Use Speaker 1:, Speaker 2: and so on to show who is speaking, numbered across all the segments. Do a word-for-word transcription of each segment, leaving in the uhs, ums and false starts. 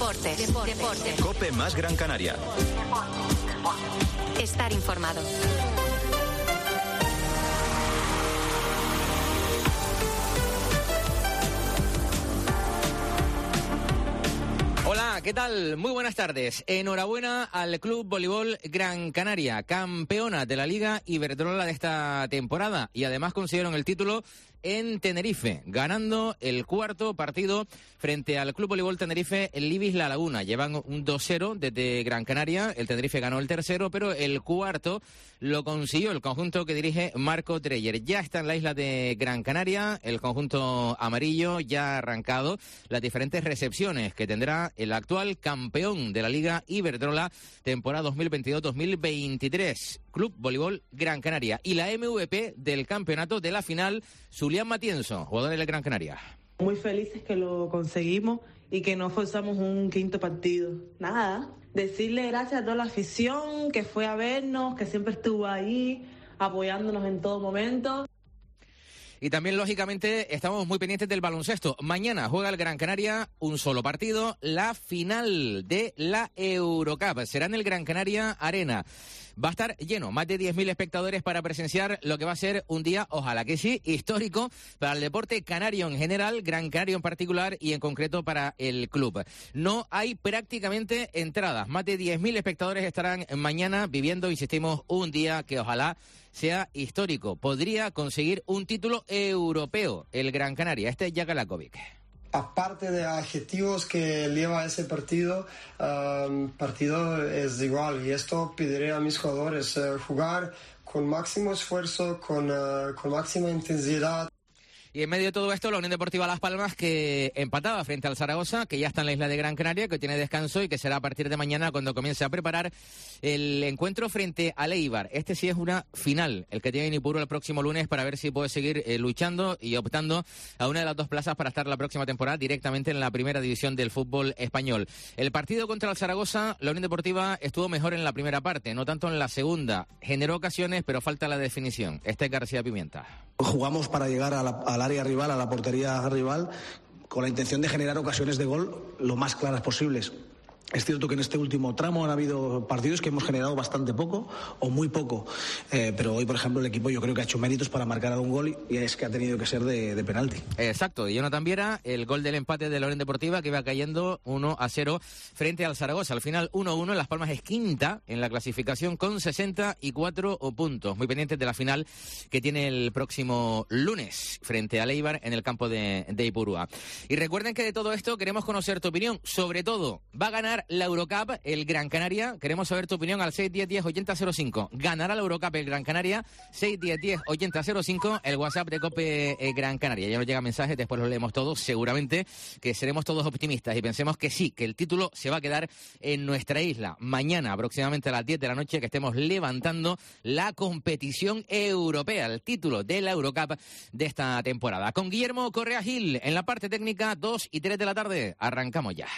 Speaker 1: Deportes. Deportes. Deportes.
Speaker 2: COPE más Gran Canaria.
Speaker 1: Estar informado.
Speaker 3: Hola, ¿qué tal? Muy buenas tardes. Enhorabuena al Club Voleibol Gran Canaria, campeona de la Liga Iberdrola de esta temporada, y además consiguieron el título en Tenerife, ganando el cuarto partido frente al Club Voleibol Tenerife en Libis La Laguna. Llevan un dos cero desde Gran Canaria, el Tenerife ganó el tercero, pero el cuarto lo consiguió el conjunto que dirige Marco Dreyer. Ya está en la isla de Gran Canaria, el conjunto amarillo ya ha arrancado las diferentes recepciones que tendrá el actual campeón de la Liga Iberdrola, temporada dos mil veintidós dos mil veintitrés, Club Voleibol Gran Canaria. Y la M V P del campeonato de la final, Zulián Matienzo, jugador del Gran Canaria.
Speaker 4: Muy felices que lo conseguimos y que no forzamos un quinto partido. Nada, decirle gracias a toda la afición que fue a vernos, que siempre estuvo ahí apoyándonos en todo momento.
Speaker 3: Y también, lógicamente, estamos muy pendientes del baloncesto. Mañana juega el Gran Canaria un solo partido, la final de la Eurocup. Será en el Gran Canaria Arena. Va a estar lleno, más de diez mil espectadores para presenciar lo que va a ser un día, ojalá que sí, histórico para el deporte canario en general, Gran Canaria en particular y en concreto para el club. No hay prácticamente entradas, más de diez mil espectadores estarán mañana viviendo, insistimos, un día que ojalá sea histórico. Podría conseguir un título europeo el Gran Canaria. Este es Jaka Lakovic.
Speaker 5: Aparte de adjetivos que lleva ese partido, um, partido es igual, y esto pediré a mis jugadores, uh, jugar con máximo esfuerzo, con, uh, con máxima intensidad.
Speaker 3: Y en medio de todo esto, la Unión Deportiva Las Palmas, que empataba frente al Zaragoza, que ya está en la isla de Gran Canaria, que tiene descanso y que será a partir de mañana cuando comience a preparar el encuentro frente al Eibar. Este sí es una final, el que tiene Nipuro el próximo lunes, para ver si puede seguir eh, luchando y optando a una de las dos plazas para estar la próxima temporada directamente en la primera división del fútbol español. El partido contra el Zaragoza, la Unión Deportiva estuvo mejor en la primera parte, no tanto en la segunda. Generó ocasiones, pero falta la definición. Este es García Pimienta.
Speaker 6: Jugamos para llegar a la, al área rival, a la portería rival, con la intención de generar ocasiones de gol lo más claras posibles. Es cierto que en este último tramo han habido partidos que hemos generado bastante poco o muy poco, eh, pero hoy, por ejemplo, el equipo yo creo que ha hecho méritos para marcar a un gol y es que ha tenido que ser de, de penalti.
Speaker 3: Exacto, y Jonathan Viera, el gol del empate de la Unión Deportiva, que iba cayendo uno a cero frente al Zaragoza. Al final uno a uno, Las Palmas es quinta en la clasificación con sesenta y cuatro puntos. Muy pendientes de la final que tiene el próximo lunes frente al Eibar en el campo de, de Ipurúa. Y recuerden que de todo esto queremos conocer tu opinión. Sobre todo, va a ganar la Eurocup el Gran Canaria. Queremos saber tu opinión al seis diez diez ochenta cero cinco. ¿Ganará la Eurocup el Gran Canaria? seis diez diez ochenta cero cinco, el WhatsApp de COPE eh, Gran Canaria. Ya nos llegan mensajes, después los leemos todos. Seguramente que seremos todos optimistas y pensemos que sí, que el título se va a quedar en nuestra isla. Mañana, aproximadamente a las diez de la noche, que estemos levantando la competición europea, el título de la Eurocup de esta temporada. Con Guillermo Correa Gil en la parte técnica, dos y tres de la tarde. Arrancamos ya.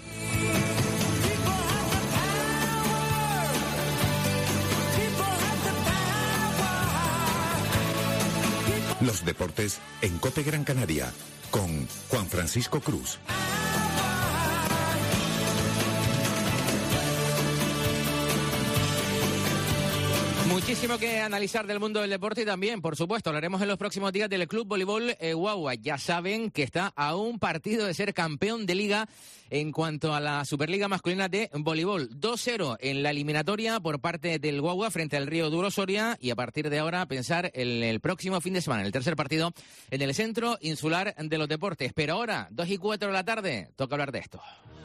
Speaker 7: Los deportes en COPE Gran Canaria, con Juan Francisco Cruz.
Speaker 3: Muchísimo que analizar del mundo del deporte y también, por supuesto, hablaremos en los próximos días del Club Voleibol eh, Guagua. Ya saben que está a un partido de ser campeón de liga en cuanto a la Superliga masculina de voleibol. dos cero en la eliminatoria por parte del Guagua frente al Río Duro Soria, y a partir de ahora pensar en el próximo fin de semana, el tercer partido en el Centro Insular de los Deportes. Pero ahora, dos y cuatro de la tarde, toca hablar de esto.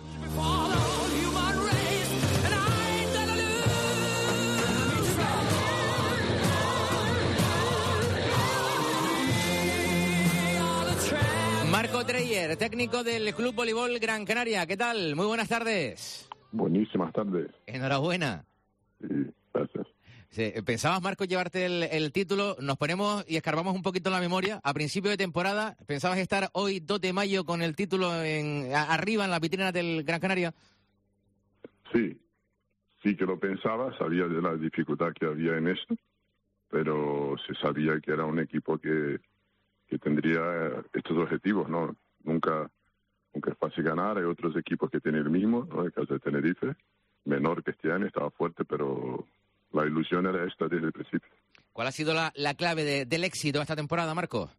Speaker 3: Marco Dreyer, técnico del Club Voleibol Gran Canaria. ¿Qué tal? Muy buenas tardes.
Speaker 8: Buenísimas tardes.
Speaker 3: Enhorabuena.
Speaker 8: Sí, gracias.
Speaker 3: Sí, ¿pensabas, Marco, llevarte el, el título? Nos ponemos y escarbamos un poquito en la memoria. A principio de temporada, ¿pensabas estar hoy dos de mayo con el título en, a, arriba en la vitrina del Gran Canaria?
Speaker 8: Sí, sí que lo pensaba. Sabía de la dificultad que había en esto, pero se sabía que era un equipo que... que tendría estos objetivos, ¿no? Nunca aunque es fácil ganar, hay otros equipos que tienen el mismo, ¿no? El caso de Tenerife, menor que este año, estaba fuerte, pero la ilusión era esta desde el principio.
Speaker 3: ¿Cuál ha sido la, la clave de, del éxito esta temporada, Marco?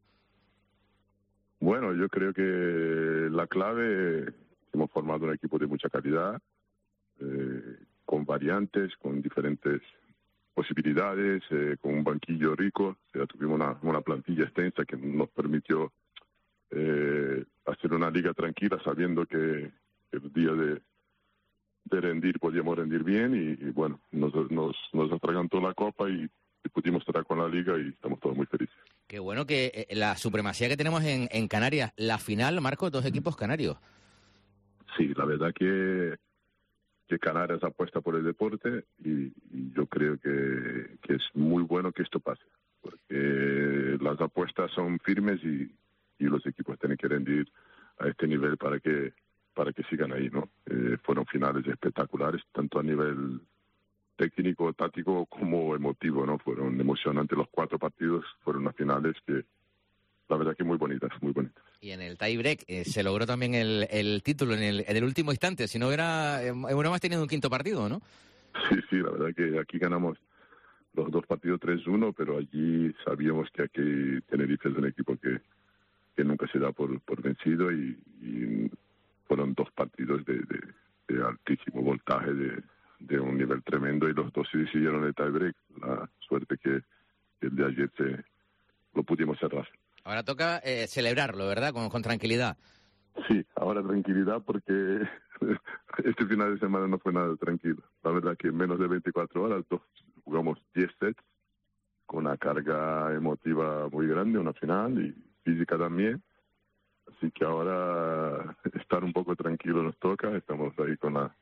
Speaker 8: Bueno, yo creo que la clave, hemos formado un equipo de mucha calidad, eh, con variantes, con diferentes posibilidades, eh, con un banquillo rico. O sea, tuvimos una, una plantilla extensa que nos permitió eh, hacer una liga tranquila, sabiendo que el día de, de rendir podíamos rendir bien y, y bueno, nos, nos, nos atragantó la copa y, y pudimos estar con la liga y estamos todos muy felices.
Speaker 3: Qué bueno que eh, la supremacía que tenemos en, en Canarias, la final, Marco, dos equipos canarios.
Speaker 8: Sí, la verdad que, que Canarias apuesta por el deporte y, y yo creo que, que es muy bueno que esto pase, porque las apuestas son firmes y, y los equipos tienen que rendir a este nivel para que para que sigan ahí, ¿no? Eh, fueron finales espectaculares, tanto a nivel técnico, táctico como emotivo, ¿no? Fueron emocionantes los cuatro partidos, fueron unas finales que la verdad que muy bonitas, muy bonitas.
Speaker 3: Y en el tie-break eh, se logró también el, el título en el, en el último instante, si no hubiera, eh, hubiéramos tenido un quinto partido, ¿no?
Speaker 8: Sí, sí, la verdad que aquí ganamos los dos partidos tres uno, pero allí sabíamos que aquí Tenerife es un equipo que, que nunca se da por, por vencido y, y fueron dos partidos de, de, de altísimo voltaje, de, de un nivel tremendo y los dos se decidieron el tie-break. La suerte que el de ayer se lo pudimos cerrar.
Speaker 3: Ahora toca eh, celebrarlo, ¿verdad? Con, con tranquilidad.
Speaker 8: Sí, ahora tranquilidad porque este final de semana no fue nada tranquilo. La verdad que en menos de veinticuatro horas dos, jugamos diez sets con una carga emotiva muy grande, una final y física también. Así que ahora estar un poco tranquilo nos toca, estamos ahí con la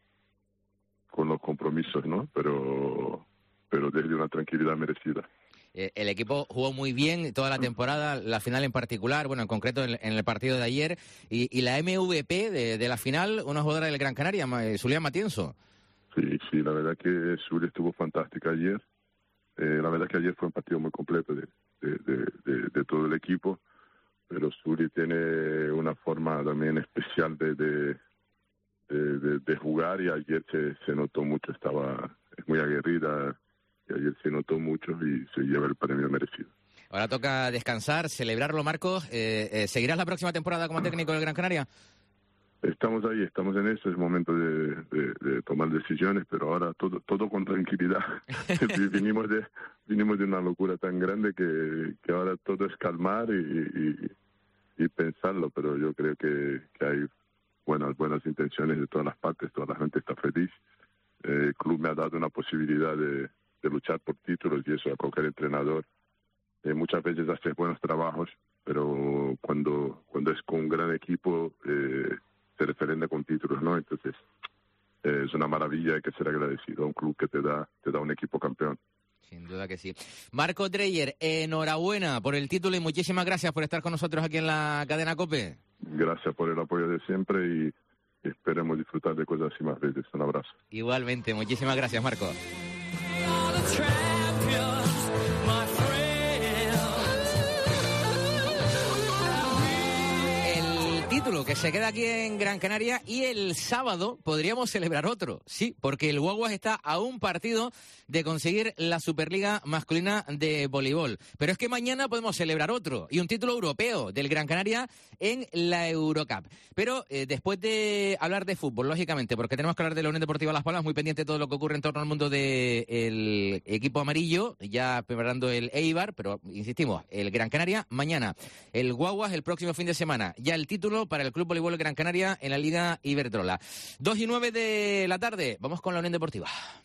Speaker 8: con los compromisos, ¿no? Pero pero desde una tranquilidad merecida.
Speaker 3: Eh, el equipo jugó muy bien toda la temporada, la final en particular, bueno, en concreto en, en el partido de ayer, y, y la M V P de, de la final, una jugadora del Gran Canaria, Zulia Matienzo.
Speaker 8: Sí, sí, la verdad que Zulia estuvo fantástica ayer. Eh, la verdad que ayer fue un partido muy completo de, de, de, de, de todo el equipo, pero Zulia tiene una forma también especial de, de, de, de, de jugar y ayer se, se notó mucho, estaba es muy aguerrida. Y ayer se notó mucho y se lleva el premio merecido.
Speaker 3: Ahora toca descansar, celebrarlo, Marcos. Eh, eh, ¿Seguirás la próxima temporada como técnico del Gran Canaria?
Speaker 8: Estamos ahí, estamos en eso, es momento de, de, de tomar decisiones, pero ahora todo todo con tranquilidad. vinimos de vinimos de una locura tan grande que, que ahora todo es calmar y, y, y pensarlo, pero yo creo que, que hay buenas buenas intenciones de todas las partes, toda la gente está feliz. Eh, el club me ha dado una posibilidad de de luchar por títulos y eso a cualquier entrenador. Eh, muchas veces hace buenos trabajos, pero cuando cuando es con un gran equipo eh, se referenda con títulos, ¿no? Entonces eh, es una maravilla, hay que ser agradecido a un club que te da te da un equipo campeón.
Speaker 3: Sin duda que sí. Marco Dreyer, enhorabuena por el título y muchísimas gracias por estar con nosotros aquí en la cadena COPE.
Speaker 8: Gracias por el apoyo de siempre y esperemos disfrutar de cosas así más veces. Un abrazo.
Speaker 3: Igualmente, muchísimas gracias, Marco. El título que se queda aquí en Gran Canaria y el sábado podríamos celebrar otro, sí, porque el Guaguas está a un partido de conseguir la Superliga masculina de voleibol. Pero es que mañana podemos celebrar otro y un título europeo del Gran Canaria en la Eurocup. Pero eh, después de hablar de fútbol, lógicamente, porque tenemos que hablar de la Unión Deportiva Las Palmas, muy pendiente de todo lo que ocurre en torno al mundo del equipo amarillo, ya preparando el Eibar, pero insistimos, el Gran Canaria mañana, el Guaguas el próximo fin de semana, ya el título para el Club Voleibol Gran Canaria en la Liga Iberdrola. Dos y nueve de la tarde, vamos con la Unión Deportiva.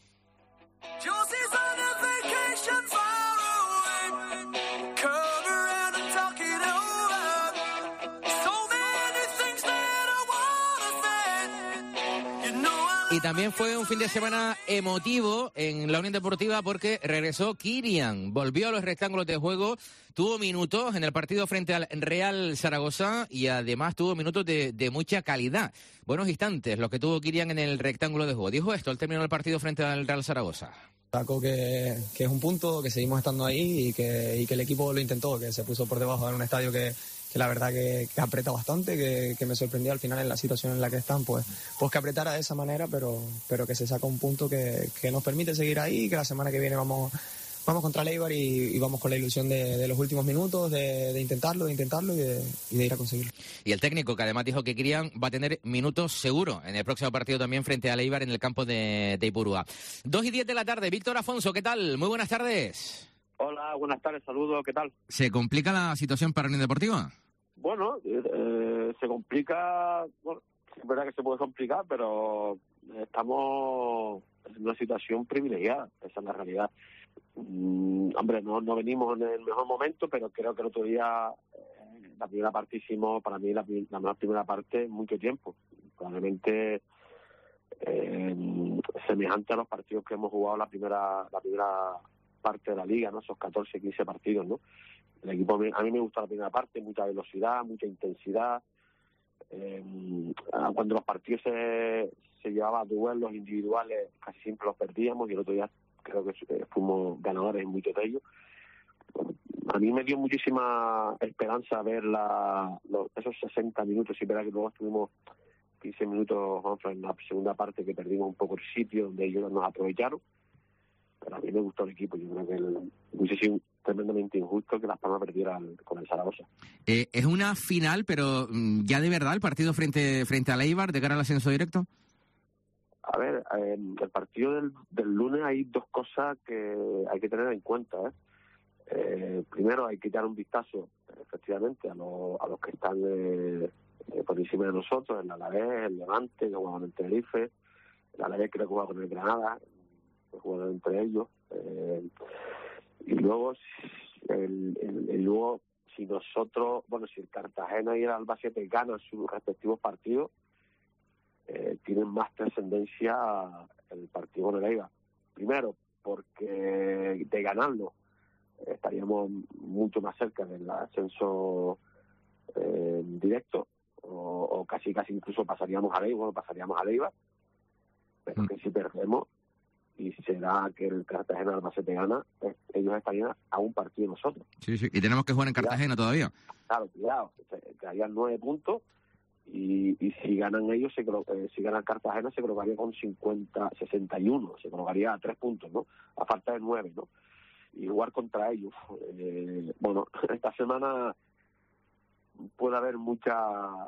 Speaker 3: Y también fue un fin de semana emotivo en la Unión Deportiva porque regresó Kirian, volvió a los rectángulos de juego, tuvo minutos en el partido frente al Real Zaragoza y además tuvo minutos de, de mucha calidad. Buenos instantes los que tuvo Kirian en el rectángulo de juego. Dijo esto al terminar el partido frente al Real Zaragoza.
Speaker 2: Saco que, que es un punto, que seguimos estando ahí y que, y que el equipo lo intentó, que se puso por debajo en un estadio que, que la verdad que, que aprieta bastante, que, que me sorprendió al final en la situación en la que están, pues, pues que apretara de esa manera, pero, pero que se saca un punto que, que nos permite seguir ahí, que la semana que viene vamos... Vamos contra el Eibar y, y vamos con la ilusión de, de los últimos minutos, de, de intentarlo, de intentarlo y de, y de ir a conseguirlo.
Speaker 3: Y el técnico, que además dijo que Kylian va a tener minutos seguro en el próximo partido también frente al Eibar en el campo de, de Ipurúa. Dos y diez de la tarde. Víctor Afonso, ¿qué tal? Muy buenas tardes.
Speaker 9: Hola, buenas tardes, saludos, ¿qué tal?
Speaker 3: ¿Se complica la situación para Unión Deportiva?
Speaker 9: Bueno, eh, se complica, bueno, es verdad que se puede complicar, pero estamos en una situación privilegiada, esa es la realidad. Mm, hombre, no, no venimos en el mejor momento, pero creo que el otro día eh, la primera parte hicimos, para mí, la, la mejor primera parte en mucho tiempo. Probablemente eh, semejante a los partidos que hemos jugado la primera la primera parte de la liga, ¿no? Esos catorce, quince partidos, ¿no? El equipo, a mí me gusta la primera parte, mucha velocidad, mucha intensidad. Eh, cuando los partidos se, se llevaban duelos individuales, casi siempre los perdíamos, y el otro día creo que fuimos ganadores en muchos de ellos. A mí me dio muchísima esperanza ver la, los, esos sesenta minutos, y verá que luego estuvimos quince minutos en la segunda parte que perdimos un poco el sitio, donde ellos nos aprovecharon, pero a mí me gustó el equipo. Yo creo que el, hubiese sido tremendamente injusto que Las Palmas perdiera el, con el Zaragoza.
Speaker 3: Eh, es una final, pero ya de verdad el partido frente, frente al Eibar de cara al ascenso directo.
Speaker 9: A ver, eh, el partido del, del lunes hay dos cosas que hay que tener en cuenta. ¿eh? Eh, primero, hay que echar un vistazo, efectivamente, a, lo, a los que están eh, eh, por encima de nosotros, el Alavés, el Levante, que juegan en Tenerife, el Alavés creo que juega con el Granada, que juegan entre ellos. Eh, y luego, el, el, el, luego, si nosotros, bueno, si el Cartagena y el Albacete ganan sus respectivos partidos, Eh, tienen más trascendencia el partido con el Eibar. Primero, porque de ganarlo eh, estaríamos mucho más cerca del ascenso eh, directo, o, o casi casi incluso pasaríamos a Eibar, bueno, pasaríamos a Eibar, pero mm. que si perdemos y se da que el Cartagena Albacete gana, eh, ellos estarían a un partido de nosotros.
Speaker 3: Sí, sí, y tenemos que jugar en Cartagena cuidado. Todavía.
Speaker 9: Claro, cuidado, quedarían nueve puntos. Y, y si ganan ellos, se colo- eh, si ganan Cartagena, se colocaría con cincuenta, sesenta y uno, se colocaría a tres puntos, ¿no? A falta de nueve, ¿no? Y jugar contra ellos. Eh, bueno, esta semana puede haber mucha,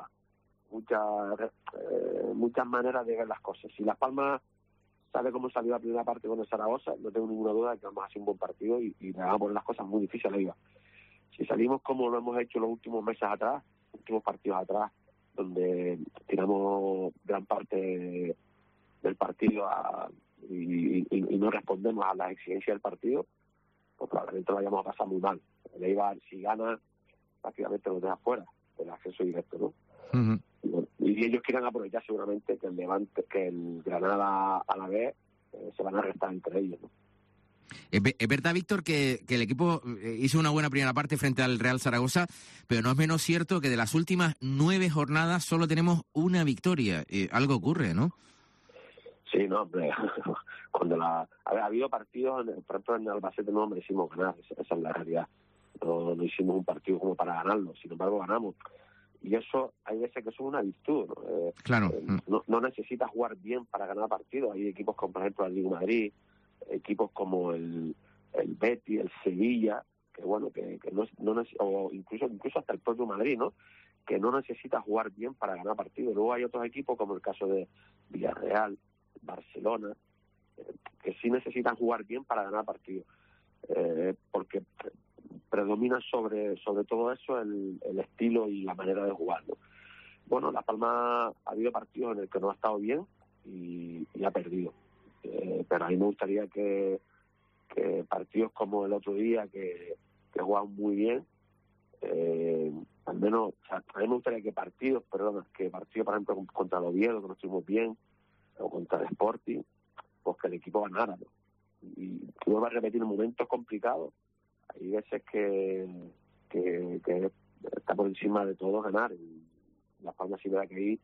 Speaker 9: mucha, eh, muchas maneras de ver las cosas. Si Las Palmas sabe cómo salió la primera parte con el Zaragoza, no tengo ninguna duda de que vamos a hacer un buen partido y, y le vamos a poner las cosas muy difíciles a Eibar. Si salimos como lo hemos hecho los últimos meses atrás, últimos partidos atrás, donde tiramos gran parte del partido a, y, y, y no respondemos a las exigencias del partido, pues probablemente lo vayamos a pasar muy mal. El Eibar, si gana, prácticamente lo deja fuera del acceso directo, ¿no? Uh-huh. Y, bueno, y ellos quieren aprovechar seguramente que el Levante, que el Granada a la vez eh, se van a restar entre ellos, ¿no?
Speaker 3: Es verdad, Víctor, que, que el equipo hizo una buena primera parte frente al Real Zaragoza, pero no es menos cierto que de las últimas nueve jornadas solo tenemos una victoria. Eh, algo ocurre, ¿no?
Speaker 9: Sí, no, hombre. Cuando la, a ver, ha habido partidos, por ejemplo, en Albacete no merecimos ganar, esa, esa es la realidad. No, no hicimos un partido como para ganarlo, sin embargo ganamos. Y eso, hay veces que eso es una virtud, ¿no? Eh,
Speaker 3: claro.
Speaker 9: Eh, no, no necesitas jugar bien para ganar partidos. Hay equipos como, por ejemplo, el Atlético de Madrid, equipos como el, el Betis, el Sevilla, que bueno, que, que no, no o incluso incluso hasta el propio Madrid, ¿no? Que no necesita jugar bien para ganar partidos. Luego hay otros equipos como el caso de Villarreal, Barcelona, eh, que sí necesitan jugar bien para ganar partidos, eh, porque predomina sobre sobre todo eso el, el estilo y la manera de jugar, ¿no? Bueno, La Palma ha habido partidos en el que no ha estado bien y, y ha perdido. Eh, pero a mí me gustaría que, que partidos como el otro día, que, que juegan muy bien, eh, al menos, o sea, a mí me gustaría que partidos, perdón, que partidos, por ejemplo, contra el Oviedo, que no estuvimos bien, o contra el Sporting, pues que el equipo ganara, ¿no? Y vuelvo a repetir, en momentos complicados, hay veces que, que, que está por encima de todo ganar, y La Palma sí verá que ahí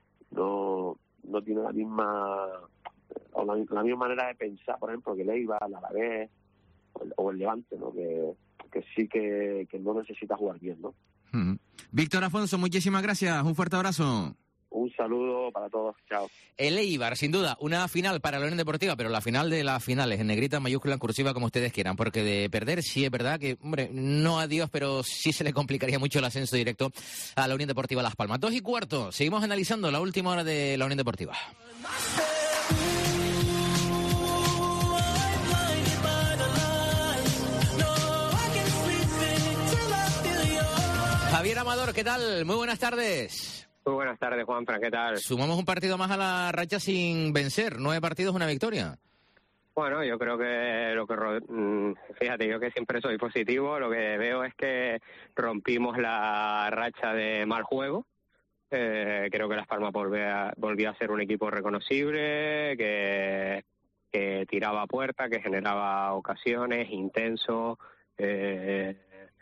Speaker 9: no, no tiene la misma... o la, la misma manera de pensar, por ejemplo, que el Eibar, el Alavés o el, o el Levante, ¿no? Que, que sí que, que no necesita jugar bien, ¿no?
Speaker 3: Mm. Víctor Afonso, muchísimas gracias, un fuerte abrazo.
Speaker 9: Un saludo para todos, chao.
Speaker 3: El Eibar, sin duda, una final para la Unión Deportiva, pero la final de las finales, en negrita, mayúscula, en cursiva, como ustedes quieran, porque de perder sí es verdad que, hombre, no adiós, pero sí se le complicaría mucho el ascenso directo a la Unión Deportiva Las Palmas. Dos y cuarto, seguimos analizando la última hora de la Unión Deportiva. Javier Amador, ¿qué tal? Muy buenas tardes.
Speaker 10: Muy buenas tardes, Juanfran, ¿qué tal?
Speaker 3: Sumamos un partido más a la racha sin vencer, nueve partidos, una victoria.
Speaker 10: Bueno, yo creo que lo que... Fíjate, yo que siempre soy positivo, lo que veo es que rompimos la racha de mal juego. Eh, creo que Las Palmas volvió a, volvió a ser un equipo reconocible, que, que tiraba a puerta, que generaba ocasiones, intenso, eh,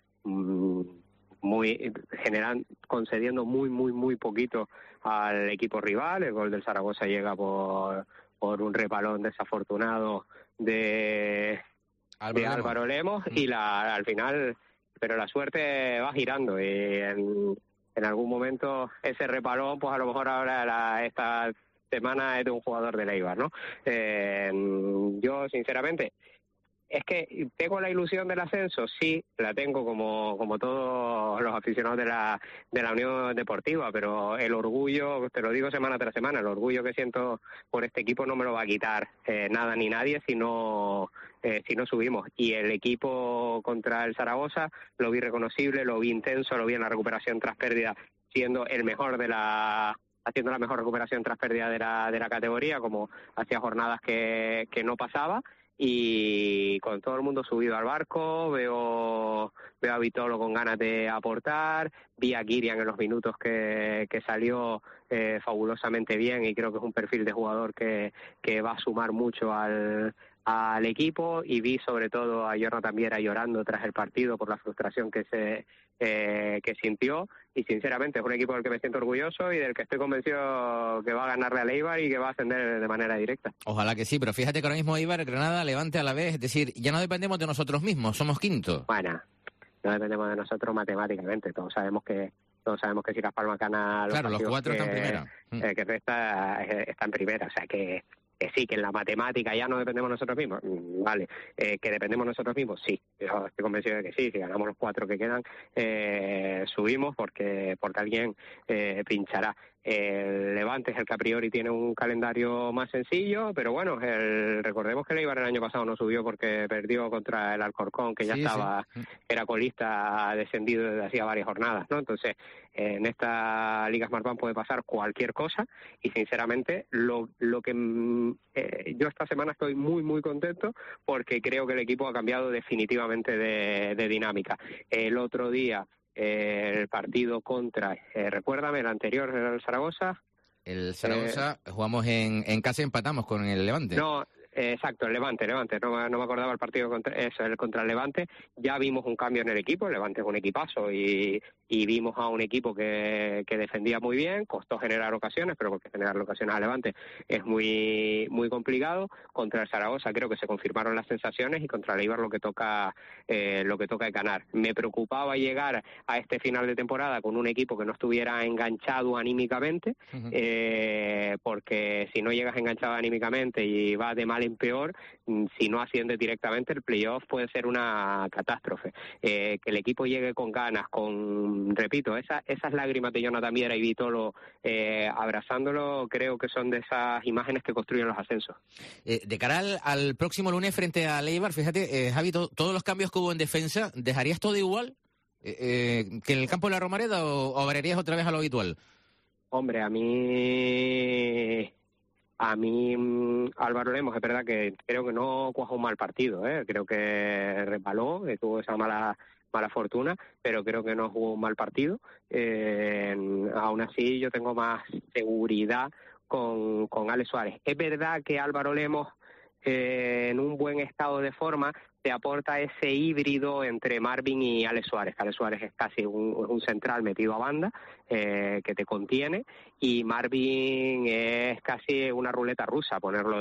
Speaker 10: muy generan, concediendo muy, muy, muy poquito al equipo rival. El gol del Zaragoza llega por, por un repalón desafortunado de Álvaro, de Álvaro Lemos, Lemos y la, al final, pero la suerte va girando y en, en algún momento ese repalón, pues a lo mejor ahora la, esta semana es de un jugador del Eibar, ¿no? Eh, yo, sinceramente, es que tengo la ilusión del ascenso, sí, la tengo como como todos los aficionados de la de la Unión Deportiva, pero el orgullo, te lo digo semana tras semana, el orgullo que siento por este equipo no me lo va a quitar eh, nada ni nadie si no eh, si no subimos. Y el equipo contra el Zaragoza lo vi reconocible, lo vi intenso, lo vi en la recuperación tras pérdida, siendo el mejor de la haciendo la mejor recuperación tras pérdida de la de la categoría, como hacía jornadas que que no pasaba. Y con todo el mundo subido al barco, veo veo a Vitolo con ganas de aportar, vi a Kirian en los minutos que, que salió eh, fabulosamente bien y creo que es un perfil de jugador que, que va a sumar mucho al, al equipo, y vi sobre todo a Jonathan Viera llorando tras el partido por la frustración que se eh, que sintió, y sinceramente es un equipo del que me siento orgulloso y del que estoy convencido que va a ganarle al Eibar y que va a ascender de manera directa.
Speaker 3: Ojalá que sí, pero fíjate que ahora mismo Eibar, Granada, Levante a la vez, es decir, ya no dependemos de nosotros mismos, somos quinto.
Speaker 10: Bueno, no dependemos de nosotros matemáticamente, todos sabemos que todos sabemos que si Las Palmas gana los
Speaker 3: claro, los cuatro
Speaker 10: que,
Speaker 3: están en primera.
Speaker 10: Eh, que resta eh, está en primera, o sea que que sí, que en la matemática ya no dependemos nosotros mismos, vale, eh, que dependemos nosotros mismos, sí, yo estoy convencido de que sí, si ganamos los cuatro que quedan, eh, subimos porque porque alguien eh, pinchará. El Levante es el que a priori tiene un calendario más sencillo, pero bueno, el, recordemos que el Eibar el año pasado no subió porque perdió contra el Alcorcón, que ya sí, estaba, sí. era colista, descendido desde hacía varias jornadas, ¿no? Entonces, eh, en esta Liga Smartbank puede pasar cualquier cosa y sinceramente lo, lo que eh, yo esta semana estoy muy, muy contento porque creo que el equipo ha cambiado definitivamente de, de dinámica. El otro día, el partido contra, eh, recuérdame, el anterior era el Zaragoza.
Speaker 3: El Zaragoza, eh, jugamos en, en casa y empatamos con el Levante.
Speaker 10: No, eh, exacto, el Levante, Levante, no, no me acordaba el partido contra, eso, el contra el Levante. Ya vimos un cambio en el equipo, el Levante es un equipazo y, y vimos a un equipo que, que defendía muy bien, costó generar ocasiones, pero porque generar ocasiones al Levante es muy muy complicado. Contra el Zaragoza creo que se confirmaron las sensaciones y contra el Eibar lo que toca eh, lo que toca es ganar. Me preocupaba llegar a este final de temporada con un equipo que no estuviera enganchado anímicamente, uh-huh. eh, porque si no llegas enganchado anímicamente y vas de mal en peor, si no asciendes directamente, el playoff puede ser una catástrofe. Eh, que el equipo llegue con ganas, con, repito, esa, esas lágrimas de Jonathan Viera y Vitolo eh, abrazándolo, creo que son de esas imágenes que construyen los ascensos.
Speaker 3: Eh, de cara al, al próximo lunes frente a Eibar, fíjate, eh, Javi, to, todos los cambios que hubo en defensa, ¿dejarías todo igual eh, eh, que en el campo de la Romareda o, o variarías otra vez a lo habitual?
Speaker 10: Hombre, a mí... A mí, Álvaro Lemos, es verdad que creo que no cuajó un mal partido, ¿eh? Creo que resbaló, que tuvo esa mala mala fortuna, pero creo que no jugó un mal partido. Eh, aún así, yo tengo más seguridad con, con Alex Suárez. Es verdad que Álvaro Lemos, eh, en un buen estado de forma, te aporta ese híbrido entre Marvin y Alex Suárez. Alex Suárez es casi un, un central metido a banda, eh, que te contiene, y Marvin es casi una ruleta rusa ponerlo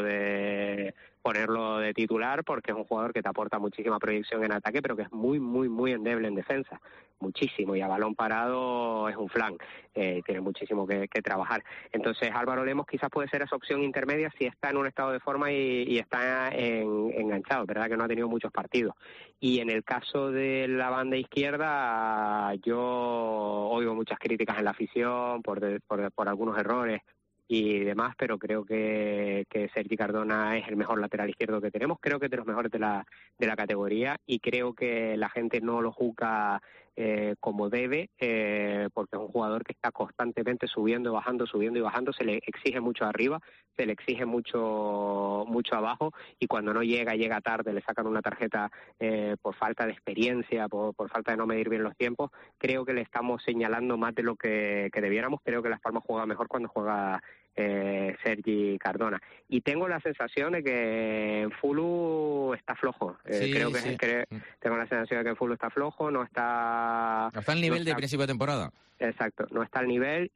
Speaker 10: de ponerlo de titular, porque es un jugador que te aporta muchísima proyección en ataque, pero que es muy, muy, muy endeble en defensa, muchísimo, y a balón parado es un flan, eh, tiene muchísimo que, que trabajar. Entonces Álvaro Lemos quizás puede ser esa opción intermedia si está en un estado de forma y, y está en, enganchado, verdad que no ha tenido muchos partidos. Y en el caso de la banda izquierda, yo oigo muchas críticas en la afición por, de, por, por algunos errores y demás, pero creo que, que Sergi Cardona es el mejor lateral izquierdo que tenemos, creo que es de los mejores de la, de la categoría, y creo que la gente no lo juzga eh, como debe, eh, porque es un jugador que está constantemente subiendo y bajando, subiendo y bajando, se le exige mucho arriba, se le exige mucho mucho abajo, y cuando no llega, llega tarde, le sacan una tarjeta eh, por falta de experiencia, por, por falta de no medir bien los tiempos. Creo que le estamos señalando más de lo que, que debiéramos. Creo que Las Palmas juega mejor cuando juega eh, Sergi Cardona, y tengo la sensación de que en Fulu está flojo. Eh,
Speaker 3: sí,
Speaker 10: creo que,
Speaker 3: sí.
Speaker 10: que tengo la sensación de que en Fulu está flojo, no está
Speaker 3: no está al nivel
Speaker 10: no está,
Speaker 3: de principio de temporada.
Speaker 10: Exacto, no está al nivel,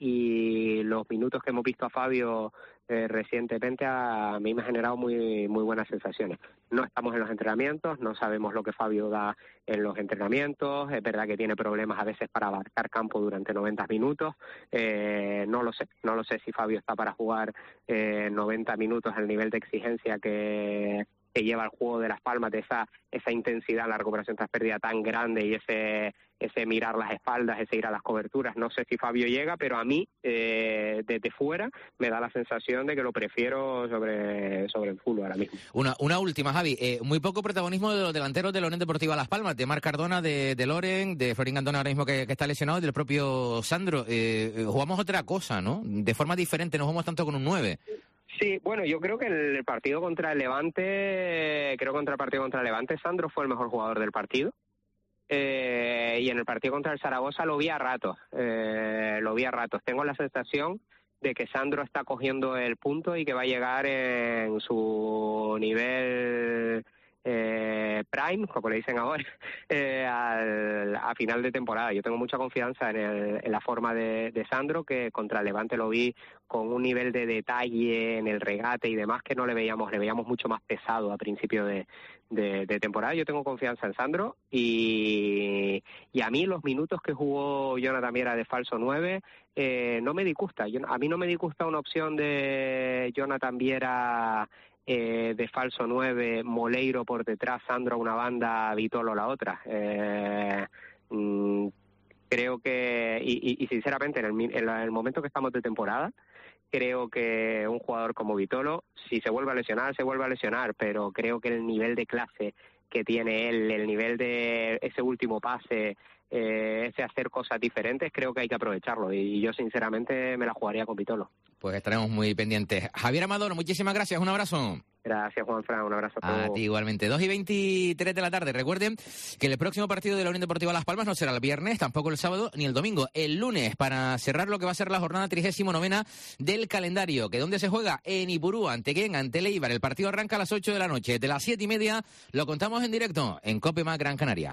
Speaker 10: y los minutos que hemos visto a Fabio eh, recientemente a mí me ha generado muy muy buenas sensaciones. No estamos en los entrenamientos, no sabemos lo que Fabio da en los entrenamientos, es verdad que tiene problemas a veces para abarcar campo durante noventa minutos, eh, no lo sé, no lo sé si Fabio está para jugar eh, noventa minutos al nivel de exigencia que que lleva el juego de Las Palmas, de esa esa intensidad en la recuperación tras pérdida tan grande, y ese ese mirar las espaldas, ese ir a las coberturas. No sé si Fabio llega, pero a mí, eh, desde fuera, me da la sensación de que lo prefiero sobre sobre el fútbol ahora mismo.
Speaker 3: Una una última, Javi. Eh, muy poco protagonismo de los delanteros de la Unión Deportiva Las Palmas, de Marc Cardona, de, de Loren, de Florín Cantona ahora mismo que, que está lesionado, y del propio Sandro. Eh, jugamos otra cosa, ¿no? De forma diferente, no jugamos tanto con un nueve.
Speaker 10: Sí, bueno, yo creo que el partido contra el Levante, creo que contra el partido contra el Levante, Sandro fue el mejor jugador del partido. Eh, y en el partido contra el Zaragoza lo vi a ratos, eh, lo vi a ratos. Tengo la sensación de que Sandro está cogiendo el punto y que va a llegar en su nivel eh, prime, como le dicen ahora, eh, al, a final de temporada. Yo tengo mucha confianza en, el, en la forma de, de Sandro, que contra el Levante lo vi con un nivel de detalle en el regate y demás que no le veíamos, le veíamos mucho más pesado a principio de, de, de temporada. Yo tengo confianza en Sandro, y, y a mí los minutos que jugó Jonathan Viera de falso nueve eh, no me disgusta. Yo, a mí no me disgusta una opción de Jonathan Viera eh, de falso nueve, Moleiro por detrás, Sandro a una banda, Vitolo a la otra. Eh, mmm, creo que, y, y, y sinceramente, en el, en el momento que estamos de temporada, creo que un jugador como Vitolo, si se vuelve a lesionar, se vuelve a lesionar, pero creo que el nivel de clase que tiene él, el nivel de ese último pase, eh, ese hacer cosas diferentes, creo que hay que aprovecharlo, y yo sinceramente me la jugaría con Vitolo.
Speaker 3: Pues estaremos muy pendientes. Javier Amador, muchísimas gracias, un abrazo.
Speaker 10: Gracias, Juanfran, un abrazo a todos.
Speaker 3: A ti igualmente. dos y veintitrés de la tarde. Recuerden que el próximo partido de la Unión Deportiva Las Palmas no será el viernes, tampoco el sábado ni el domingo. El lunes, para cerrar lo que va a ser la jornada trigésimo novena del calendario. ¿Que dónde se juega? En Ipurúa, ante quién, ante Leibar. El partido arranca a las ocho de la noche. De las siete y media lo contamos en directo en COPE más Gran Canaria.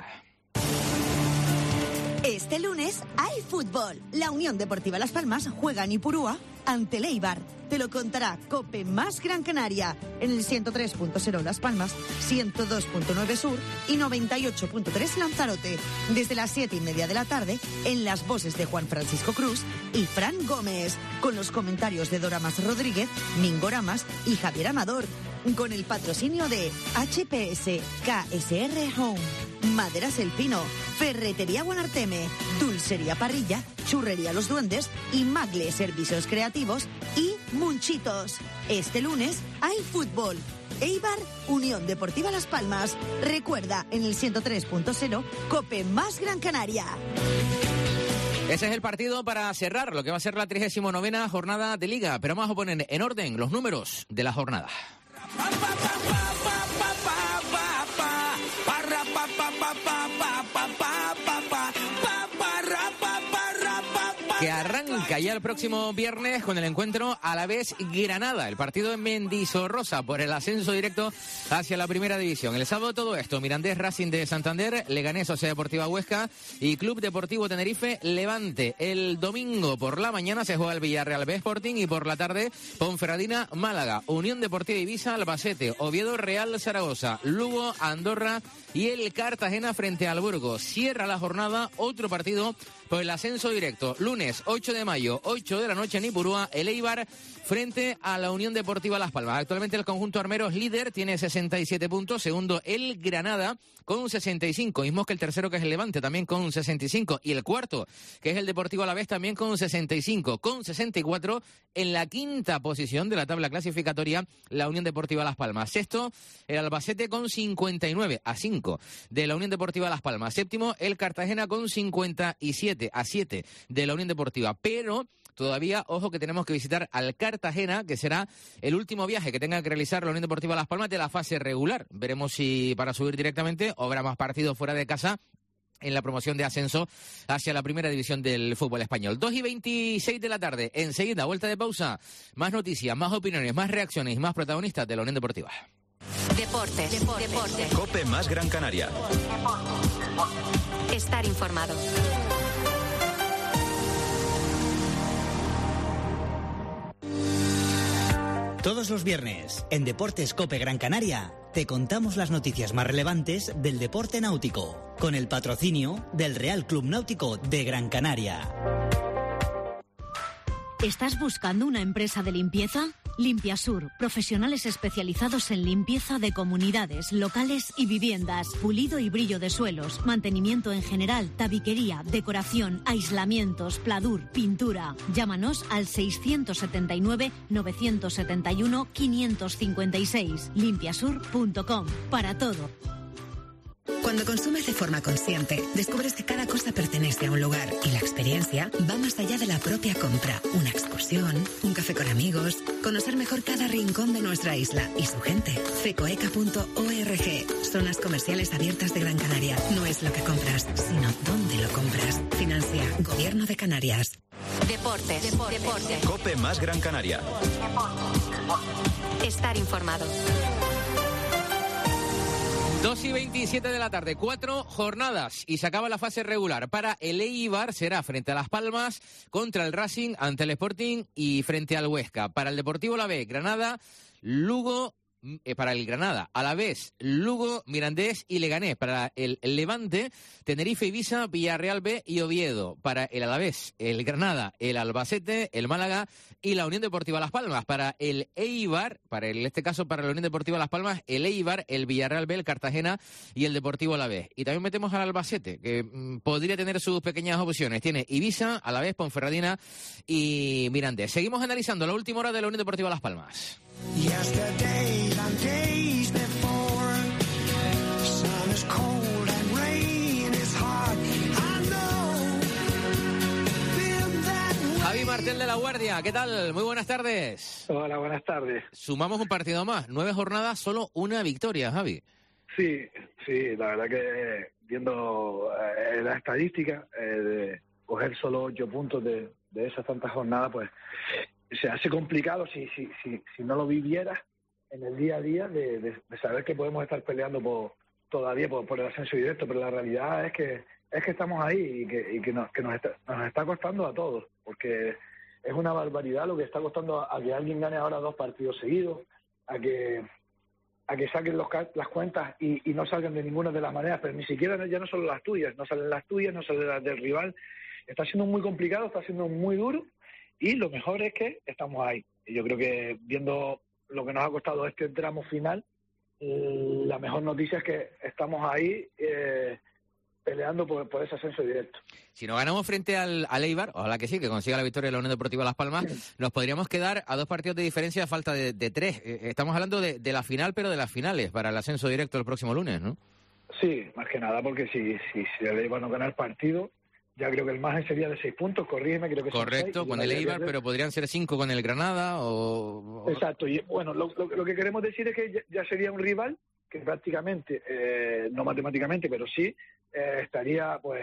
Speaker 11: Este lunes hay fútbol. La Unión Deportiva Las Palmas juega en Ipurúa ante Leibar. Te lo contará COPE más Gran Canaria en el ciento tres punto cero Las Palmas, ciento dos punto nueve Sur y noventa y ocho punto tres Lanzarote. Desde las siete y media de la tarde, en las voces de Juan Francisco Cruz y Fran Gómez, con los comentarios de Doramas Rodríguez, Mingoramas y Javier Amador, con el patrocinio de H P S, K S R Home, Maderas El Pino, Ferretería Guanarteme, Dulcería Parrilla, Churrería Los Duendes y Magle Servicios Creativos y Munchitos. Este lunes hay fútbol. Eibar, Unión Deportiva Las Palmas. Recuerda, en el ciento tres punto cero, COPE más Gran Canaria.
Speaker 3: Ese es el partido para cerrar lo que va a ser la trigésimo novena jornada de Liga. Pero vamos a poner en orden los números de la jornada. Que arranca arranca ya el próximo viernes con el encuentro Alavés-Granada, el partido en Mendizorroza por el ascenso directo hacia la primera división. El sábado todo esto, Mirandés Racing de Santander, Leganés Sociedad Deportiva Huesca y Club Deportivo Tenerife Levante. El domingo por la mañana se juega el Villarreal B Sporting y por la tarde Ponferradina Málaga, Unión Deportiva Ibiza Albacete, Oviedo Real Zaragoza, Lugo Andorra y el Cartagena frente al Burgos. Cierra la jornada otro partido por el ascenso directo. Lunes ocho de mayo, ocho de la noche en Ipurúa, el Eibar frente a la Unión Deportiva Las Palmas. Actualmente el conjunto armero es líder, tiene sesenta y siete puntos. Segundo el Granada con sesenta y cinco. Mismo que el tercero, que es el Levante, también con sesenta y cinco. Y el cuarto, que es el Deportivo Alavés, también con sesenta y cinco. Con sesenta y cuatro en la quinta posición de la tabla clasificatoria, la Unión Deportiva Las Palmas. Sexto, el Albacete con cincuenta y nueve, a cinco de la Unión Deportiva Las Palmas. Séptimo, el Cartagena con cincuenta y siete, a siete de la Unión Deportiva. Pero todavía, ojo, que tenemos que visitar al Cartagena, que será el último viaje que tenga que realizar la Unión Deportiva Las Palmas de la fase regular. Veremos si para subir directamente o habrá más partidos fuera de casa en la promoción de ascenso hacia la primera división del fútbol español. dos y veintiséis de la tarde, enseguida, vuelta de pausa. Más noticias, más opiniones, más reacciones y más protagonistas de la Unión Deportiva.
Speaker 1: Deportes, deportes, deportes.
Speaker 12: COPE más Gran Canaria.
Speaker 1: Estar informado.
Speaker 13: Todos los viernes, en Deportes COPE Gran Canaria, te contamos las noticias más relevantes del deporte náutico, con el patrocinio del Real Club Náutico de Gran Canaria.
Speaker 14: ¿Estás buscando una empresa de limpieza? Limpiasur, profesionales especializados en limpieza de comunidades, locales y viviendas, pulido y brillo de suelos, mantenimiento en general, tabiquería, decoración, aislamientos, pladur, pintura. Llámanos al seiscientos setenta y nueve, novecientos setenta y uno, quinientos cincuenta y seis. limpiasur punto com. Para todo.
Speaker 15: Cuando consumes de forma consciente, descubres que cada cosa pertenece a un lugar y la experiencia va más allá de la propia compra. Una excursión, un café con amigos, conocer mejor cada rincón de nuestra isla y su gente. fecoeca punto org. Zonas comerciales abiertas de Gran Canaria. No es lo que compras, sino dónde lo compras. Financia Gobierno de Canarias.
Speaker 1: Deportes, deportes, deportes.
Speaker 12: COPE más Gran Canaria.
Speaker 1: Estar informado.
Speaker 3: dos y veintisiete de la tarde, cuatro jornadas y se acaba la fase regular. Para el Eibar será frente a Las Palmas, contra el Racing, ante el Sporting y frente al Huesca. Para el Deportivo Alavés, Granada, Lugo, eh, para el Granada, Alavés, Lugo, Mirandés y Leganés. Para el Levante, Tenerife, Ibiza, Villarreal B y Oviedo. Para el Alavés, el Granada, el Albacete, el Málaga y la Unión Deportiva Las Palmas. Para el Eibar, para el, en este caso para la Unión Deportiva Las Palmas, el Eibar, el Villarreal B, el Cartagena y el Deportivo Alavés. Y también metemos al Albacete, que mmm, podría tener sus pequeñas opciones. Tiene Ibiza, Alavés, Ponferradina y Mirandés. Seguimos analizando la última hora de la Unión Deportiva Las Palmas. Javi Martel de La Guardia, ¿qué tal? Muy buenas tardes.
Speaker 16: Hola, buenas tardes.
Speaker 3: Sumamos un partido más, nueve jornadas, solo una victoria, Javi.
Speaker 16: Sí, sí, la verdad que viendo eh, la estadística, eh, de coger solo ocho puntos de, de esas tantas jornadas, pues se hace complicado si, si, si, si no lo vivieras en el día a día de, de, de saber que podemos estar peleando por todavía por, por el ascenso directo, pero la realidad es que es que estamos ahí y que, y que, nos, que nos, está, nos está costando a todos, porque es una barbaridad lo que está costando a, a que alguien gane ahora dos partidos seguidos, a que a que saquen los, las cuentas y, y no salgan de ninguna de las maneras, pero ni siquiera ya no solo las tuyas, no salen las tuyas, no salen las del rival. Está siendo muy complicado, está siendo muy duro y lo mejor es que estamos ahí. Y yo creo que viendo lo que nos ha costado este tramo final, la mejor noticia es que estamos ahí eh, peleando por, por ese ascenso directo.
Speaker 3: Si nos ganamos frente al, al Eibar, ojalá que sí, que consiga la victoria de la Unión Deportiva Las Palmas, sí, nos podríamos quedar a dos partidos de diferencia a falta de, de tres. Eh, estamos hablando de, de la final, pero de las finales, para el ascenso directo el próximo lunes, ¿no?
Speaker 16: Sí, más que nada, porque si, si, si el Eibar no gana el partido, ya creo que el margen sería de seis puntos, corrígeme, creo que
Speaker 3: correcto,
Speaker 16: seis,
Speaker 3: con el Eibar, pero podrían ser cinco con el Granada o...
Speaker 16: Exacto, y bueno, lo, lo, lo que queremos decir es que ya, ya sería un rival que prácticamente, eh, no matemáticamente, pero sí, eh, estaría pues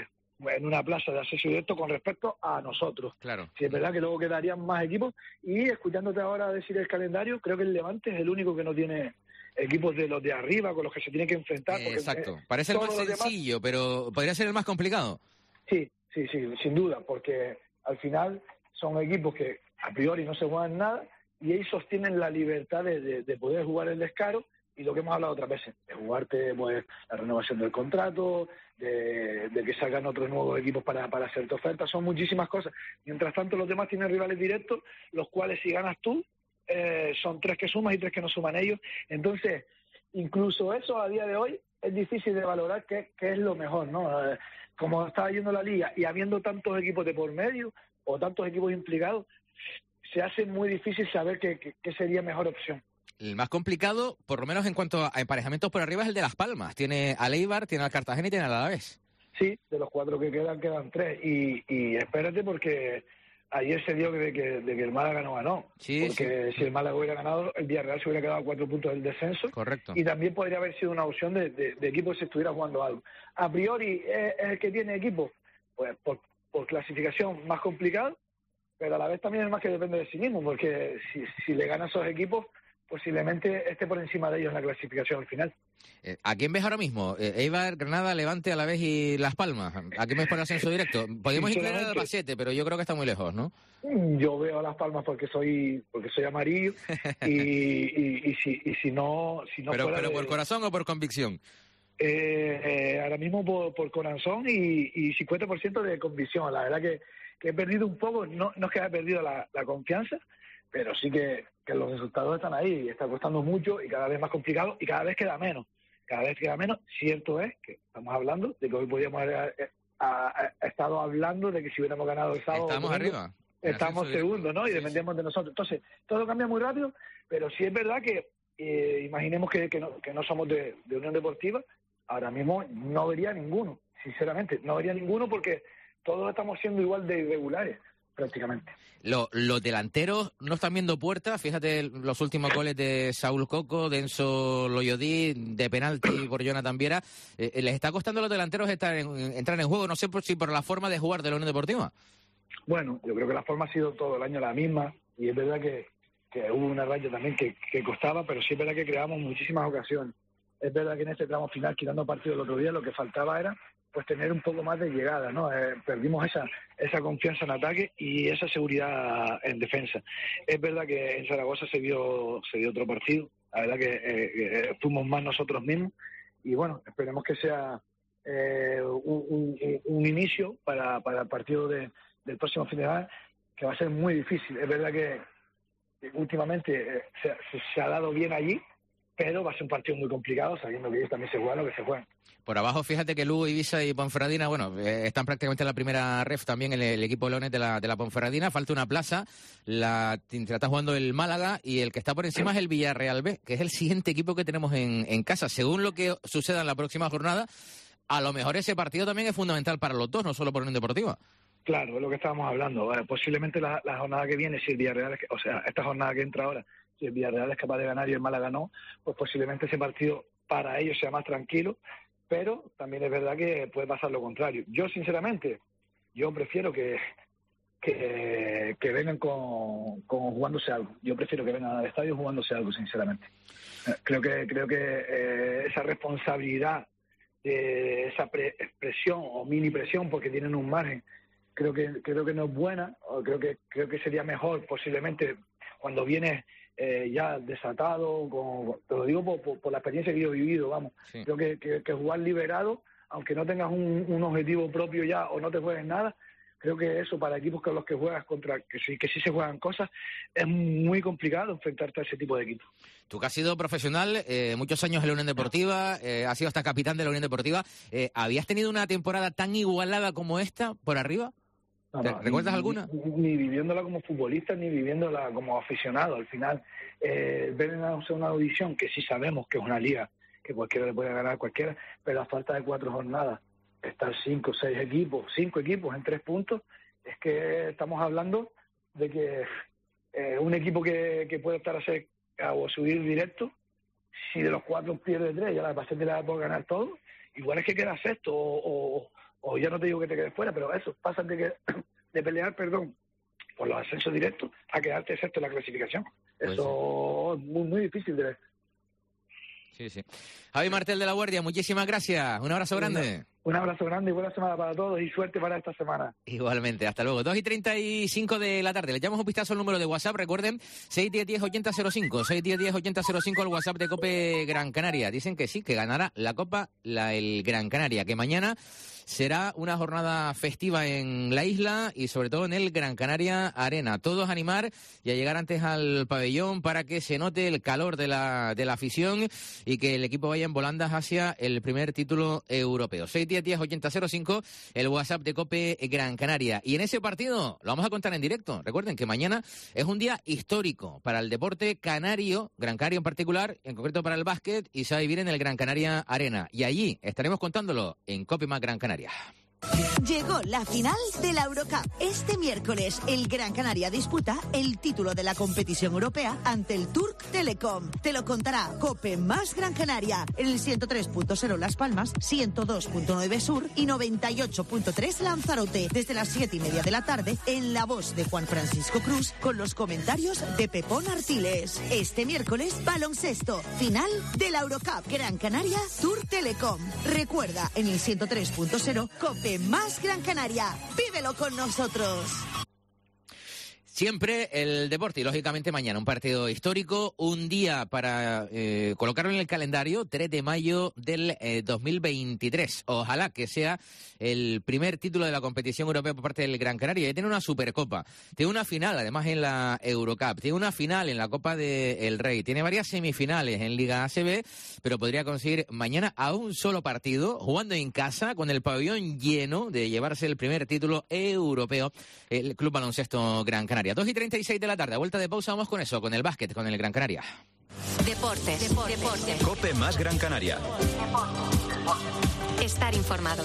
Speaker 16: en una plaza de acceso directo con respecto a nosotros.
Speaker 3: Claro.
Speaker 16: Si es verdad que luego quedarían más equipos, y escuchándote ahora decir el calendario, creo que el Levante es el único que no tiene equipos de los de arriba con los que se tiene que enfrentar.
Speaker 3: Eh,
Speaker 16: porque,
Speaker 3: exacto.
Speaker 16: eh,
Speaker 3: Parece el más
Speaker 16: todos los
Speaker 3: sencillo,
Speaker 16: demás,
Speaker 3: pero podría ser el más complicado.
Speaker 16: Sí, sí, sí, sin duda, porque al final son equipos que a priori no se juegan nada y ellos tienen la libertad de, de, de poder jugar el descaro y lo que hemos hablado otras veces, de jugarte pues la renovación del contrato, de, de que salgan otros nuevos equipos para, para hacerte ofertas, son muchísimas cosas. Mientras tanto los demás tienen rivales directos, los cuales si ganas tú, eh, son tres que sumas y tres que no suman ellos. Entonces, incluso eso a día de hoy es difícil de valorar qué, qué es lo mejor, ¿no? Eh, como está yendo la liga y habiendo tantos equipos de por medio o tantos equipos implicados, se hace muy difícil saber qué, qué, qué sería mejor opción.
Speaker 3: El más complicado, por lo menos en cuanto a emparejamientos por arriba, es el de Las Palmas. Tiene al Eibar, tiene al Cartagena y tiene al Alavés.
Speaker 16: Sí, de los cuatro que quedan, quedan tres. Y, y espérate porque ayer se dio de que, de que el Málaga no ganó.
Speaker 3: Sí,
Speaker 16: porque
Speaker 3: sí.
Speaker 16: si el Málaga hubiera ganado, el Villarreal se hubiera quedado a cuatro puntos del descenso.
Speaker 3: Correcto.
Speaker 16: Y también podría haber sido una opción de, de, de equipo si estuviera jugando algo. A priori es, es el que tiene equipo, pues por, por clasificación más complicado, pero a la vez también es más que depende de sí mismo, porque si, si le gana a esos equipos, posiblemente esté por encima de ellos en la clasificación al final.
Speaker 3: Eh, ¿A quién ves ahora mismo? Eh, Eibar, Granada, Levante, Alavés y Las Palmas. ¿A quién ves por ascenso directo? Podríamos incluir al Albacete, pero yo creo que está muy lejos, ¿no?
Speaker 16: Yo veo a Las Palmas porque soy porque soy amarillo y, y, y, si, y si no... Si no
Speaker 3: pero
Speaker 16: fuera
Speaker 3: pero
Speaker 16: de,
Speaker 3: ¿por corazón o por convicción?
Speaker 16: Eh, eh, ahora mismo por, por corazón y, y cincuenta por ciento de convicción. La verdad que, que he perdido un poco, no, no es que haya perdido la, la confianza, pero sí que, que los resultados están ahí, está costando mucho y cada vez más complicado y cada vez queda menos. Cada vez queda menos. Cierto es que estamos hablando de que hoy podríamos haber eh, a, a, estado hablando de que si hubiéramos ganado el sábado...
Speaker 3: Estamos
Speaker 16: domingo,
Speaker 3: arriba.
Speaker 16: Estamos segundos, ¿no? Y
Speaker 3: sí,
Speaker 16: dependemos sí. de nosotros. Entonces, todo cambia muy rápido, pero sí es verdad que eh, imaginemos que, que, no, que no somos de, de Unión Deportiva, ahora mismo no vería ninguno, sinceramente. No vería ninguno porque todos estamos siendo igual de irregulares, prácticamente.
Speaker 3: Lo, los delanteros no están viendo puertas. Fíjate los últimos goles de Saúl Coco, de Enzo Loyodí, de penalti por Jonathan Viera. Eh, ¿Les está costando a los delanteros estar en, entrar en juego? No sé por, si por la forma de jugar de la Unión Deportiva.
Speaker 16: Bueno, yo creo que la forma ha sido todo el año la misma y es verdad que, que hubo una raya también que, que costaba, pero sí es verdad que creamos muchísimas ocasiones. Es verdad que en este tramo final, quitando partido el otro día, lo que faltaba era pues tener un poco más de llegada, ¿no? Eh, perdimos esa esa confianza en ataque y esa seguridad en defensa. Es verdad que en Zaragoza se vio se dio otro partido, la verdad que eh, eh, fuimos más nosotros mismos y bueno, esperemos que sea eh, un, un, un inicio para, para el partido de, del próximo fin de semana, que va a ser muy difícil. Es verdad que últimamente eh, se, se ha dado bien allí, pero va a ser un partido muy complicado, sabiendo que ellos también se juegan lo que se juegan.
Speaker 3: Por abajo, fíjate que Lugo, Ibiza y Ponferradina, bueno, eh, están prácticamente en la primera ref también el, el equipo Leones de la, de la Ponferradina. Falta una plaza, la, la está jugando el Málaga y el que está por encima es el Villarreal B, que es el siguiente equipo que tenemos en, en casa. Según lo que suceda en la próxima jornada, a lo mejor ese partido también es fundamental para los dos, no solo por Unión Deportiva.
Speaker 16: Claro, es lo que estábamos hablando. Eh, posiblemente la, la jornada que viene, si el Villarreal, o sea, esta jornada que entra ahora, si el Villarreal es capaz de ganar y el Málaga no, pues posiblemente ese partido para ellos sea más tranquilo, pero también es verdad que puede pasar lo contrario. Yo, sinceramente, yo prefiero que que, que vengan con, con jugándose algo. Yo prefiero que vengan al estadio jugándose algo, sinceramente. Creo que creo que eh, esa responsabilidad, de esa pre- presión o mini presión, porque tienen un margen, creo que creo que no es buena, o creo que creo que sería mejor posiblemente cuando vienes eh, ya desatado, con, te lo digo por, por, por la experiencia que yo he vivido, vamos. Sí. Creo que, que, que jugar liberado, aunque no tengas un, un objetivo propio ya o no te juegues nada, creo que eso para equipos con los que juegas contra, que sí, que sí se juegan cosas, es muy complicado enfrentarte a ese tipo de equipos.
Speaker 3: Tú que has sido profesional, eh, muchos años en la Unión Deportiva, eh, has sido hasta capitán de la Unión Deportiva, eh, ¿habías tenido una temporada tan igualada como esta por arriba?
Speaker 16: No, no,
Speaker 3: ¿Recuerdas
Speaker 16: ni,
Speaker 3: alguna?
Speaker 16: Ni, ni viviéndola como futbolista, ni viviéndola como aficionado. Al final, eh, ver en una audición que sí sabemos que es una liga, que cualquiera le puede ganar a cualquiera, pero a falta de cuatro jornadas, estar cinco, seis equipos, cinco equipos en tres puntos, es que estamos hablando de que eh, un equipo que, que puede estar a ser o subir directo, si de los cuatro pierde tres, ya la Albacete le da por ganar todo, igual es que queda sexto o, o, o ya no te digo que te quedes fuera, pero eso, pasas de, que, de pelear, perdón, por los ascensos directos a quedarte sexto en la clasificación. Pues eso sí. es muy, muy difícil de ver.
Speaker 3: Sí, sí. Javi Martel de la Guardia, muchísimas gracias. Un abrazo grande.
Speaker 16: Un abrazo grande y buena semana para todos y suerte para esta semana.
Speaker 3: Igualmente, hasta luego. dos y treinta y cinco de la tarde. Le echamos un vistazo al número de WhatsApp. Recuerden, seis uno cero uno cero ochenta cero cinco. seis uno cero uno cero ochenta cero cinco, el WhatsApp de COPE Gran Canaria. Dicen que sí, que ganará la Copa la, el Gran Canaria, que mañana será una jornada festiva en la isla y sobre todo en el Gran Canaria Arena. Todos a animar y a llegar antes al pabellón para que se note el calor de la, de la afición y que el equipo vaya en volandas hacia el primer título europeo. seis uno cero uno cero ochenta cero cinco, el WhatsApp de COPE Gran Canaria. Y en ese partido lo vamos a contar en directo. Recuerden que mañana es un día histórico para el deporte canario, Gran Canaria en particular, en concreto para el básquet, y se va a vivir en el Gran Canaria Arena. Y allí estaremos contándolo en COPE más Gran Canaria.
Speaker 11: Llegó la final de la Eurocup. Este miércoles, el Gran Canaria disputa el título de la competición europea ante el Turk Telecom. Te lo contará COPE más Gran Canaria en el ciento tres punto cero Las Palmas, ciento dos punto nueve Sur y noventa y ocho punto tres Lanzarote. Desde las siete y media de la tarde, en la voz de Juan Francisco Cruz, con los comentarios de Pepón Artiles. Este miércoles, baloncesto, final de la Eurocup. Gran Canaria, Turk Telecom. Recuerda, en el ciento tres punto cero, COPE más Gran Canaria. Vívelo con nosotros.
Speaker 3: Siempre el deporte y, lógicamente, mañana un partido histórico, un día para eh, colocarlo en el calendario, tres de mayo del eh, dos mil veintitrés. Ojalá que sea el primer título de la competición europea por parte del Gran Canaria. Ya tiene una Supercopa, tiene una final, además, en la Eurocup, tiene una final en la Copa del Rey, tiene varias semifinales en Liga A C B, pero podría conseguir mañana a un solo partido, jugando en casa, con el pabellón lleno, de llevarse el primer título europeo, el Club Baloncesto Gran Canaria. dos y treinta y seis de la tarde, a vuelta de pausa, vamos con eso, con el básquet, con el Gran Canaria.
Speaker 1: Deportes, deportes, deportes.
Speaker 12: COPE más Gran Canaria.
Speaker 1: Estar informado.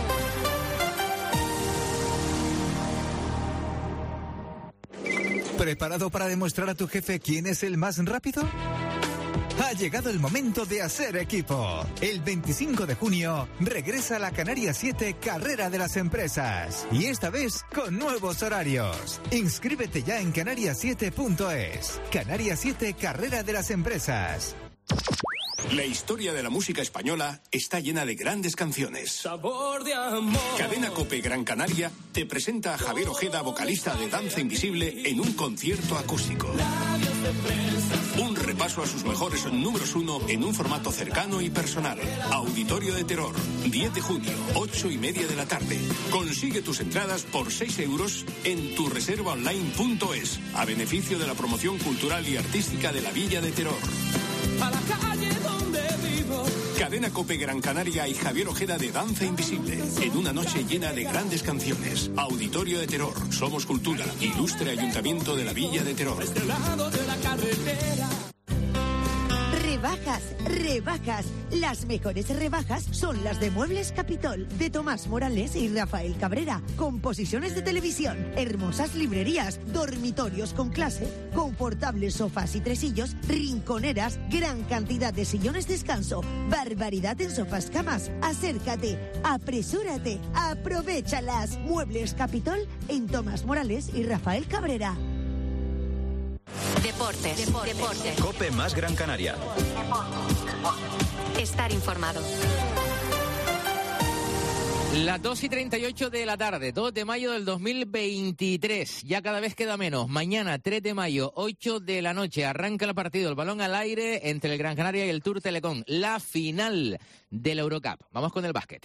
Speaker 17: ¿Preparado para demostrar a tu jefe quién es el más rápido? Ha llegado el momento de hacer equipo. El veinticinco de junio regresa la Canarias siete Carrera de las Empresas. Y esta vez con nuevos horarios. Inscríbete ya en canarias siete punto es. Canarias siete Carrera de las Empresas.
Speaker 18: La historia de la música española está llena de grandes canciones. Sabor de amor. Cadena COPE Gran Canaria te presenta a Javier Ojeda, vocalista de Danza Invisible, en un concierto acústico. Un repaso a sus mejores números uno en un formato cercano y personal. Auditorio de Terror, diez de junio, ocho y media de la tarde. Consigue tus entradas por seis euros en tu reserva online punto es, a beneficio de la promoción cultural y artística de la Villa de Terror. A la calle donde vivo. Cadena COPE Gran Canaria y Javier Ojeda de Danza Invisible, en una noche llena de grandes canciones. Auditorio de Terror, Somos Cultura, Ilustre Ayuntamiento de la Villa de Terror.
Speaker 11: Este lado de la carretera. Rebajas, rebajas. Las mejores rebajas son las de Muebles Capitol, de Tomás Morales y Rafael Cabrera. Composiciones de televisión, hermosas librerías, dormitorios con clase, confortables sofás y tresillos, rinconeras, gran cantidad de sillones descanso, barbaridad en sofás camas. Acércate, apresúrate, aprovéchalas. Muebles Capitol en Tomás Morales y Rafael Cabrera.
Speaker 1: Deportes, deportes, deportes.
Speaker 12: COPE más Gran Canaria.
Speaker 1: Estar informado.
Speaker 3: Las dos y treinta y ocho de la tarde, dos de mayo del dos mil veintitrés. Ya cada vez queda menos. Mañana, tres de mayo, ocho de la noche, arranca el partido, el balón al aire entre el Gran Canaria y el Turk Telecom. La final de la Eurocup. Vamos con el básquet.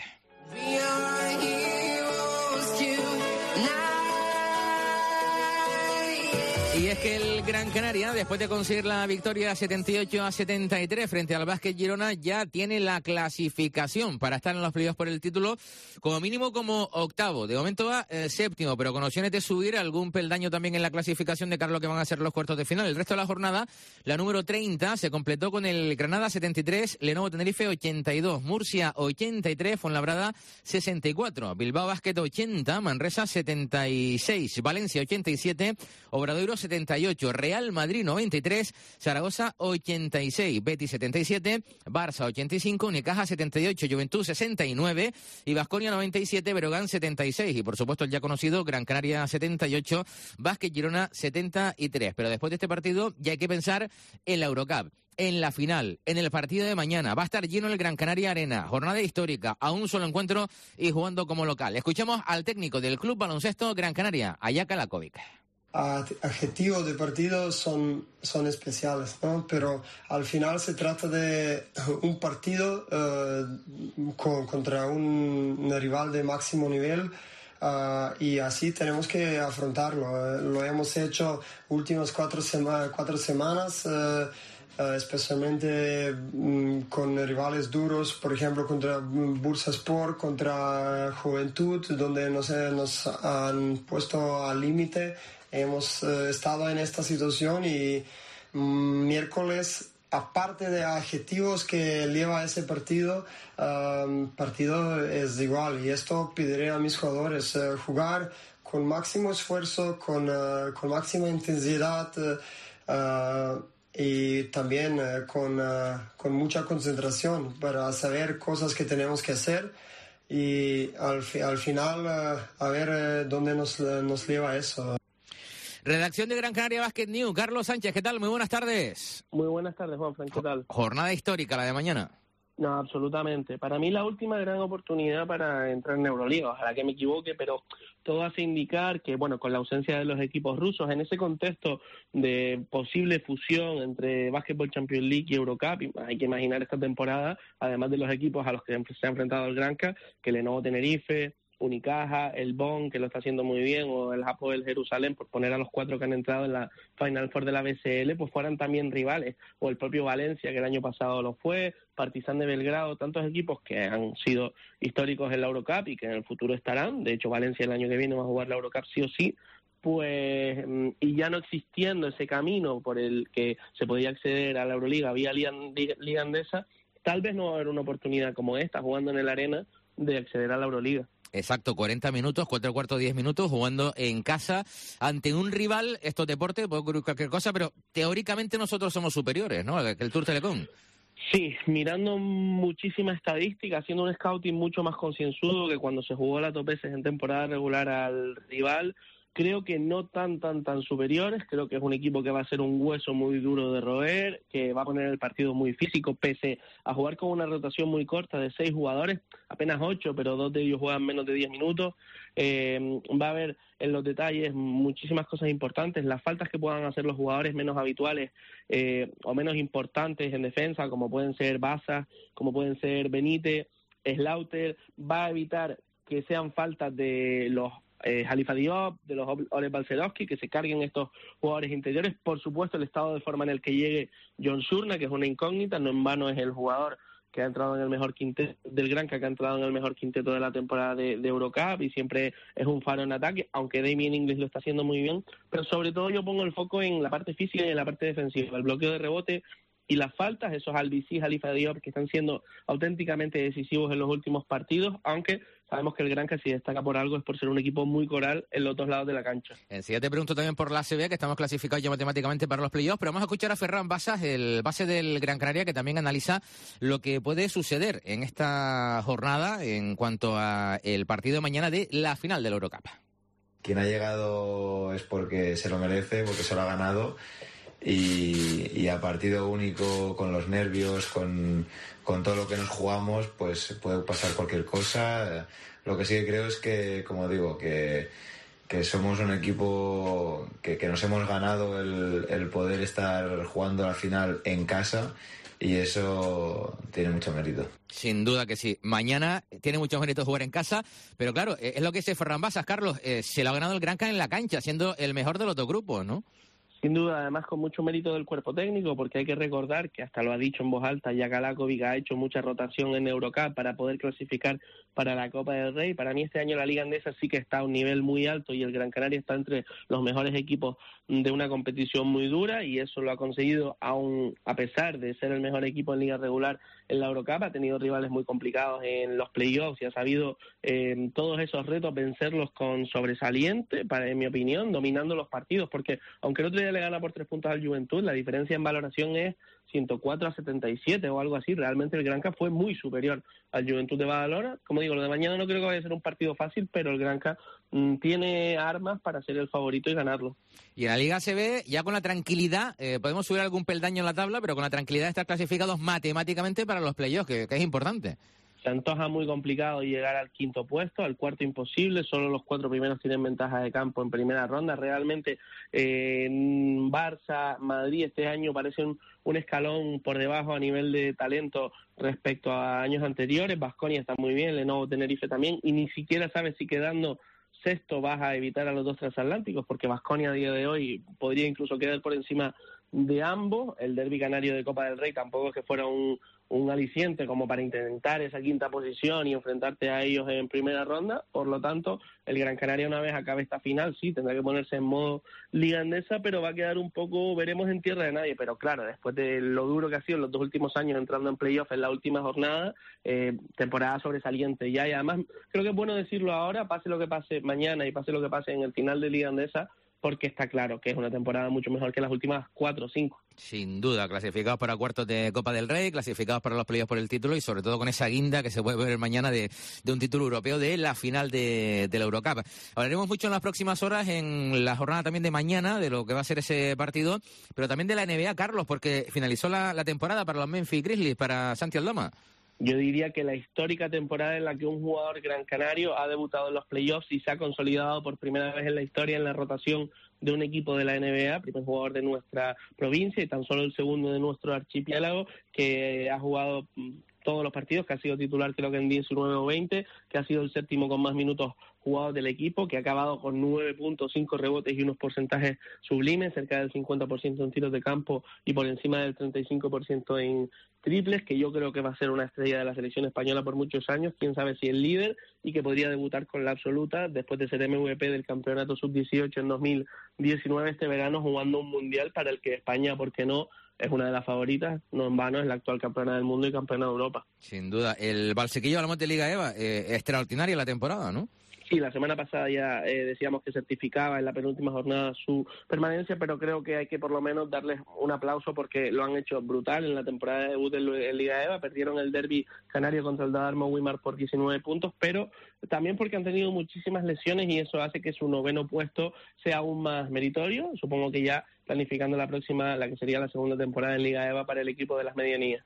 Speaker 3: Y es que el Gran Canaria, después de conseguir la victoria setenta y ocho a setenta y tres frente al Básquet Girona, ya tiene la clasificación para estar en los playoffs por el título, como mínimo como octavo. De momento va eh, séptimo, pero con opciones de subir algún peldaño también en la clasificación de cara a lo que van a ser los cuartos de final. El resto de la jornada, la número treinta, se completó con el Granada setenta y tres, Lenovo Tenerife ochenta y dos, Murcia ochenta y tres, Fuenlabrada sesenta y cuatro, Bilbao Basket ochenta, Manresa setenta y seis, Valencia ochenta y siete, Obradoiro setenta y ocho, Real Madrid noventa y tres, Zaragoza ochenta y seis, Betis setenta y siete, Barça ochenta y cinco, Unicaja setenta y ocho, Juventud sesenta y nueve y Baskonia noventa y siete, Breogán setenta y seis y por supuesto el ya conocido Gran Canaria setenta y ocho, Vázquez Girona setenta y tres. Pero después de este partido ya hay que pensar en la Eurocup, en la final, en el partido de mañana. Va a estar lleno el Gran Canaria Arena, jornada histórica, a un solo encuentro y jugando como local. Escuchamos al técnico del Club Baloncesto Gran Canaria, Ayaka Lakovic.
Speaker 5: Adjetivos de partido son, son especiales, ¿no? Pero al final se trata de un partido eh, con, contra un, un rival de máximo nivel. Uh, y así tenemos que afrontarlo. Uh, lo hemos hecho últimas cuatro, sema- cuatro semanas, uh, uh, especialmente um, con rivales duros, por ejemplo contra Bursaspor, contra Juventud, donde nos, eh, nos han puesto al límite. Hemos uh, estado en esta situación y um, miércoles, aparte de adjetivos que lleva ese partido, um, partido es igual. Y esto pediré a mis jugadores, uh, jugar con máximo esfuerzo, con, uh, con máxima intensidad uh, y también uh, con, uh, con mucha concentración para saber cosas que tenemos que hacer y al, fi- al final uh, a ver uh, dónde nos, uh, nos lleva eso.
Speaker 3: Redacción de Gran Canaria Basket News, Carlos Sánchez, ¿qué tal? Muy buenas tardes.
Speaker 19: Muy buenas tardes, Juanfran, ¿qué tal?
Speaker 3: Jornada histórica la de mañana.
Speaker 19: No, absolutamente. Para mí la última gran oportunidad para entrar en Euroliga. Ojalá que me equivoque, pero todo hace indicar que, bueno, con la ausencia de los equipos rusos, en ese contexto de posible fusión entre Basketball Champions League y Eurocup, hay que imaginar esta temporada, además de los equipos a los que se ha enfrentado el Granca, que Lenovo Tenerife, Unicaja, el Bonn, que lo está haciendo muy bien, o el Hapoel Jerusalén, por poner a los cuatro que han entrado en la Final Four de la B C L, pues fueran también rivales, o el propio Valencia, que el año pasado lo fue, Partizan de Belgrado, tantos equipos que han sido históricos en la Eurocup y que en el futuro estarán. De hecho, Valencia el año que viene va a jugar la Eurocup sí o sí. Pues, y ya no existiendo ese camino por el que se podía acceder a la Euroliga vía Liga, Liga Andesa, tal vez no va a haber una oportunidad como esta, jugando en el Arena, de acceder a la Euroliga.
Speaker 3: Exacto, cuarenta minutos, cuatro cuartos, diez minutos, jugando en casa ante un rival. Estos deportes, puede ocurrir cualquier cosa, pero teóricamente nosotros somos superiores, ¿no?, que el Tour Telecom.
Speaker 19: Sí, mirando muchísima estadística, haciendo un scouting mucho más concienzudo que cuando se jugó la top S en temporada regular al rival. Creo que no tan, tan, tan superiores. Creo que es un equipo que va a ser un hueso muy duro de roer, que va a poner el partido muy físico, pese a jugar con una rotación muy corta de seis jugadores, apenas ocho, pero dos de ellos juegan menos de diez minutos. Eh, va a haber en los detalles muchísimas cosas importantes. Las faltas que puedan hacer los jugadores menos habituales eh, o menos importantes en defensa, como pueden ser Baza, como pueden ser Benítez, Slaughter, va a evitar que sean faltas de los Eh, Halifa Diop, de los Oleg Balcerovski, que se carguen estos jugadores interiores. Por supuesto, el estado de forma en el que llegue John Surna, que es una incógnita, no en vano es el jugador que ha entrado en el mejor quinteto del Granca, que ha entrado en el mejor quinteto de la temporada de, de Eurocup, y siempre es un faro en ataque, aunque Damien Inglis lo está haciendo muy bien. Pero sobre todo yo pongo el foco en la parte física y en la parte defensiva, el bloqueo de rebote y las faltas, esos Albicí, Halifa Diop, que están siendo auténticamente decisivos en los últimos partidos, aunque sabemos que el Granca, si destaca por algo, es por ser un equipo muy coral en los dos lados de la cancha.
Speaker 3: Enseguida te pregunto también por la A C B, que estamos clasificados ya matemáticamente para los playoffs, pero vamos a escuchar a Ferran Basas, el base del Gran Canaria, que también analiza lo que puede suceder en esta jornada en cuanto a el partido de mañana de la final de la Eurocup.
Speaker 20: Quien ha llegado es porque se lo merece, porque se lo ha ganado. Y, y a partido único, con los nervios, con, con todo lo que nos jugamos, pues puede pasar cualquier cosa. Lo que sí que creo es que, como digo, que, que somos un equipo que, que nos hemos ganado el, el poder estar jugando la final en casa, y eso tiene mucho mérito.
Speaker 3: Sin duda que sí. Mañana tiene mucho mérito jugar en casa, pero claro, es lo que dice Ferran Basas, Carlos, eh, se lo ha ganado el Granca en la cancha, siendo el mejor de los dos grupos, ¿no?
Speaker 19: Sin duda, además con mucho mérito del cuerpo técnico, porque hay que recordar que hasta lo ha dicho en voz alta, Ayaka Lakovic ha hecho mucha rotación en Eurocup para poder clasificar para la Copa del Rey. Para mí este año la Liga Andesa sí que está a un nivel muy alto y el Gran Canaria está entre los mejores equipos de una competición muy dura, y eso lo ha conseguido aún a pesar de ser el mejor equipo en Liga Regular en la Eurocup. Ha tenido rivales muy complicados en los playoffs y ha sabido eh, todos esos retos vencerlos con sobresaliente, para, en mi opinión, dominando los partidos, porque aunque el otro día el le gana por tres puntos al Juventud, la diferencia en valoración es ciento cuatro a setenta y siete o algo así. Realmente el Granca fue muy superior al Juventud de Badalona. Como digo, lo de mañana no creo que vaya a ser un partido fácil, pero el Granca mmm, tiene armas para ser el favorito y ganarlo.
Speaker 3: Y en la Liga se ve ya con la tranquilidad, eh, podemos subir algún peldaño en la tabla, pero con la tranquilidad de estar clasificados matemáticamente para los playoffs, que, que es importante.
Speaker 19: Se antoja muy complicado llegar al quinto puesto, al cuarto imposible, solo los cuatro primeros tienen ventaja de campo en primera ronda. Realmente eh, Barça, Madrid este año parecen un escalón por debajo a nivel de talento respecto a años anteriores. Baskonia está muy bien, Lenovo Tenerife también, y ni siquiera sabes si quedando sexto vas a evitar a los dos transatlánticos, porque Baskonia a día de hoy podría incluso quedar por encima de ambos. El derbi canario de Copa del Rey tampoco es que fuera un, un aliciente como para intentar esa quinta posición y enfrentarte a ellos en primera ronda. Por lo tanto, el Gran Canaria, una vez acabe esta final, sí, tendrá que ponerse en modo Liga Endesa, pero va a quedar un poco, veremos, en tierra de nadie. Pero claro, después de lo duro que ha sido en los dos últimos años entrando en playoff en la última jornada, eh, temporada sobresaliente ya, y además creo que es bueno decirlo ahora, pase lo que pase mañana y pase lo que pase en el final de Liga Endesa, porque está claro que es una temporada mucho mejor que las últimas cuatro o cinco.
Speaker 3: Sin duda, clasificados para cuartos de Copa del Rey, clasificados para los playoffs por el título y sobre todo con esa guinda que se puede ver mañana de, de un título europeo de la final de, de la Eurocup. Hablaremos mucho en las próximas horas, en la jornada también de mañana, de lo que va a ser ese partido, pero también de la N B A, Carlos, porque finalizó la, la temporada para los Memphis Grizzlies, para Santi Aldama.
Speaker 19: Yo diría que la histórica temporada en la que un jugador gran canario ha debutado en los playoffs y se ha consolidado por primera vez en la historia en la rotación de un equipo de la N B A, primer jugador de nuestra provincia y tan solo el segundo de nuestro archipiélago, que ha jugado todos los partidos, que ha sido titular creo que en diecinueve o veinte, que ha sido el séptimo con más minutos jugados del equipo, que ha acabado con nueve punto cinco rebotes y unos porcentajes sublimes, cerca del cincuenta por ciento en tiros de campo y por encima del treinta y cinco por ciento en triples, que yo creo que va a ser una estrella de la selección española por muchos años, quién sabe si el líder, y que podría debutar con la absoluta después de ser M V P del campeonato sub dieciocho en dos mil diecinueve este verano, jugando un mundial para el que España, ¿por qué no?, es una de las favoritas, no en vano es la actual campeona del mundo y campeona de Europa.
Speaker 3: Sin duda. El Valsequillo hablamos de Liga EVA, eh, extraordinaria la temporada, ¿no?
Speaker 19: Sí, la semana pasada ya eh, decíamos que certificaba en la penúltima jornada su permanencia, pero creo que hay que por lo menos darles un aplauso porque lo han hecho brutal en la temporada de debut en Liga EVA. Perdieron el derbi canario contra el Dadarmo Wimar por diecinueve puntos, pero también porque han tenido muchísimas lesiones y eso hace que su noveno puesto sea aún más meritorio. Supongo que ya planificando la próxima, la que sería la segunda temporada en Liga EVA para el equipo de las medianías.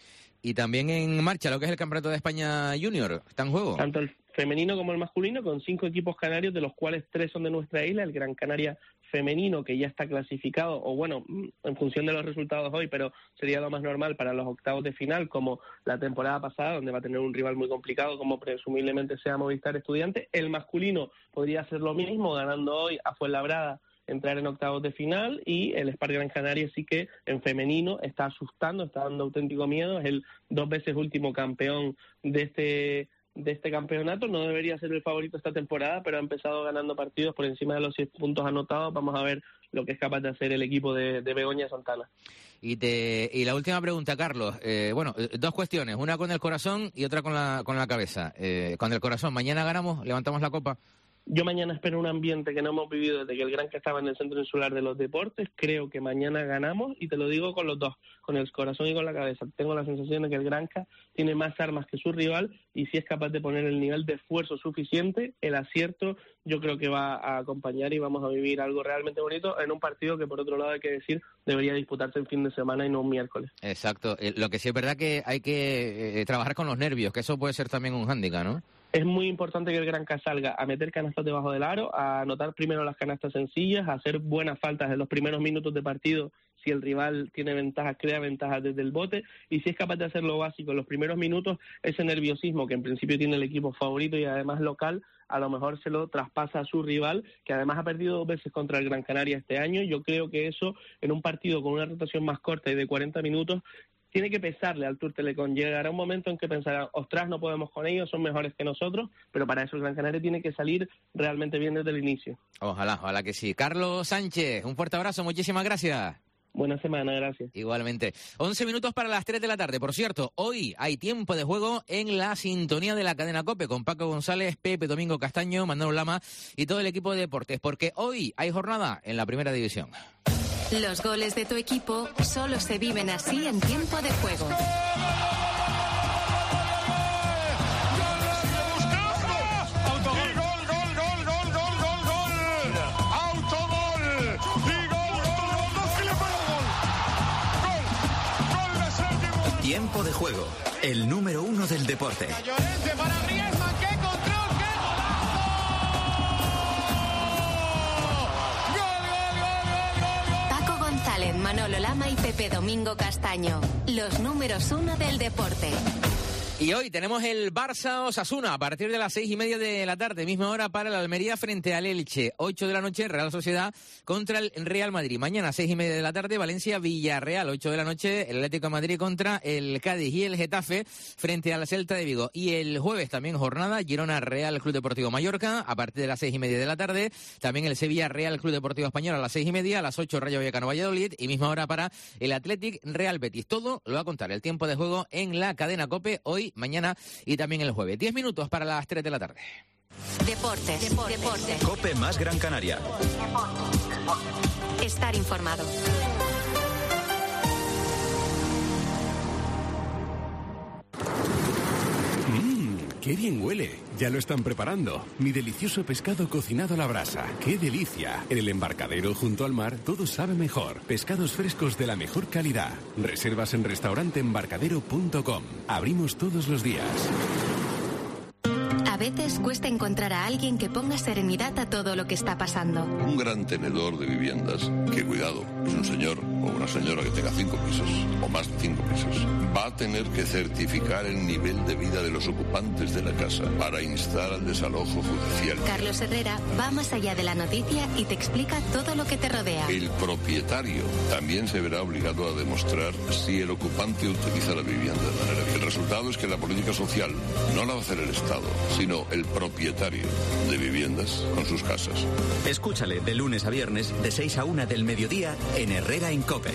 Speaker 3: Y también en marcha lo que es el Campeonato de España Junior, ¿está en juego?
Speaker 19: Tanto el femenino como el masculino, con cinco equipos canarios, de los cuales tres son de nuestra isla. El Gran Canaria femenino, que ya está clasificado, o bueno, en función de los resultados hoy, pero sería lo más normal para los octavos de final, como la temporada pasada, donde va a tener un rival muy complicado, como presumiblemente sea Movistar Estudiantes. El masculino podría hacer lo mismo, ganando hoy a Fuenlabrada, entrar en octavos de final, y el Spar Gran Canaria sí que en femenino está asustando, está dando auténtico miedo, es el dos veces último campeón de este de este campeonato, no debería ser el favorito esta temporada, pero ha empezado ganando partidos por encima de los seis puntos anotados. Vamos a ver lo que es capaz de hacer el equipo de, de Begoña Santana.
Speaker 3: Y te y la última pregunta, Carlos. Eh, bueno, dos cuestiones, una con el corazón y otra con la con la cabeza. Eh, con el corazón, mañana ganamos, levantamos la copa.
Speaker 19: Yo mañana espero un ambiente que no hemos vivido desde que el Granca estaba en el Centro Insular de los Deportes. Creo que mañana ganamos, y te lo digo con los dos, con el corazón y con la cabeza. Tengo la sensación de que el Granca tiene más armas que su rival, y si es capaz de poner el nivel de esfuerzo suficiente, el acierto yo creo que va a acompañar y vamos a vivir algo realmente bonito en un partido que, por otro lado, hay que decir, debería disputarse el fin de semana y no un miércoles.
Speaker 3: Exacto. Eh, lo que sí es verdad que hay que eh, trabajar con los nervios, que eso puede ser también un hándicap, ¿no?
Speaker 19: Es muy importante que el Granca salga a meter canastas debajo del aro, a anotar primero las canastas sencillas, a hacer buenas faltas en los primeros minutos de partido. Si el rival tiene ventajas, crea ventajas desde el bote, y si es capaz de hacer lo básico en los primeros minutos, ese nerviosismo que en principio tiene el equipo favorito y además local, a lo mejor se lo traspasa a su rival, que además ha perdido dos veces contra el Gran Canaria este año. Yo creo que eso, en un partido con una rotación más corta y de cuarenta minutos, tiene que pesarle al Tour Telecom. Llegará un momento en que pensarán, ostras, no podemos con ellos, son mejores que nosotros, pero para eso el Gran Canaria tiene que salir realmente bien desde el inicio.
Speaker 3: Ojalá, ojalá que sí. Carlos Sánchez, un fuerte abrazo, muchísimas gracias.
Speaker 19: Buena semana, gracias.
Speaker 3: Igualmente. once minutos para las tres de la tarde. Por cierto, hoy hay tiempo de juego en la sintonía de la cadena COPE con Paco González, Pepe Domingo Castaño, Manolo Lama y todo el equipo de deportes, porque hoy hay jornada en la primera división.
Speaker 1: Los goles de tu equipo solo se viven así en tiempo de juego.
Speaker 12: Tiempo de juego, el número uno del deporte.
Speaker 1: Paco González, Manolo Lama y Pepe Domingo Castaño, los números uno del deporte.
Speaker 3: Y hoy tenemos el Barça-Osasuna a partir de las seis y media de la tarde, misma hora para la Almería frente al Elche. Ocho de la noche, Real Sociedad contra el Real Madrid. Mañana, seis y media de la tarde, Valencia-Villarreal. Ocho de la noche, el Atlético de Madrid contra el Cádiz y el Getafe frente al Celta de Vigo. Y el jueves también jornada, Girona-Real Club Deportivo Mallorca a partir de las seis y media de la tarde. También el Sevilla-Real Club Deportivo Español a las seis y media, a las ocho Rayo Vallecano-Valladolid y misma hora para el Athletic-Real Betis. Todo lo va a contar el tiempo de juego en la cadena COPE hoy, mañana y también el jueves. Diez minutos para las tres de la tarde.
Speaker 1: Deportes, deportes, deportes.
Speaker 12: COPE más Gran Canaria.
Speaker 1: Estar informado.
Speaker 21: Mmm, qué bien huele. Ya lo están preparando. Mi delicioso pescado cocinado a la brasa. ¡Qué delicia! En el embarcadero junto al mar todo sabe mejor. Pescados frescos de la mejor calidad. Reservas en restaurante embarcadero punto com. Abrimos todos los días.
Speaker 1: A veces cuesta encontrar a alguien que ponga serenidad a todo lo que está pasando.
Speaker 22: Un gran tenedor de viviendas, que cuidado, es un señor o una señora que tenga cinco pisos o más de cinco pisos, va a tener que certificar el nivel de vida de los ocupantes de la casa para instar al desalojo judicial.
Speaker 1: Carlos Herrera va más allá de la noticia y te explica todo lo que te rodea.
Speaker 22: El propietario también se verá obligado a demostrar si el ocupante utiliza la vivienda de manera bien. El resultado es que la política social no la va a hacer el Estado, sino el propietario de viviendas con sus casas.
Speaker 12: Escúchale de lunes a viernes de seis a una del mediodía en Herrera en COPE.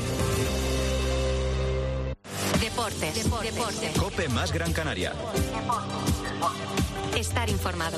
Speaker 1: Deportes, deportes, deportes.
Speaker 12: COPE más Gran Canaria.
Speaker 1: Estar informado.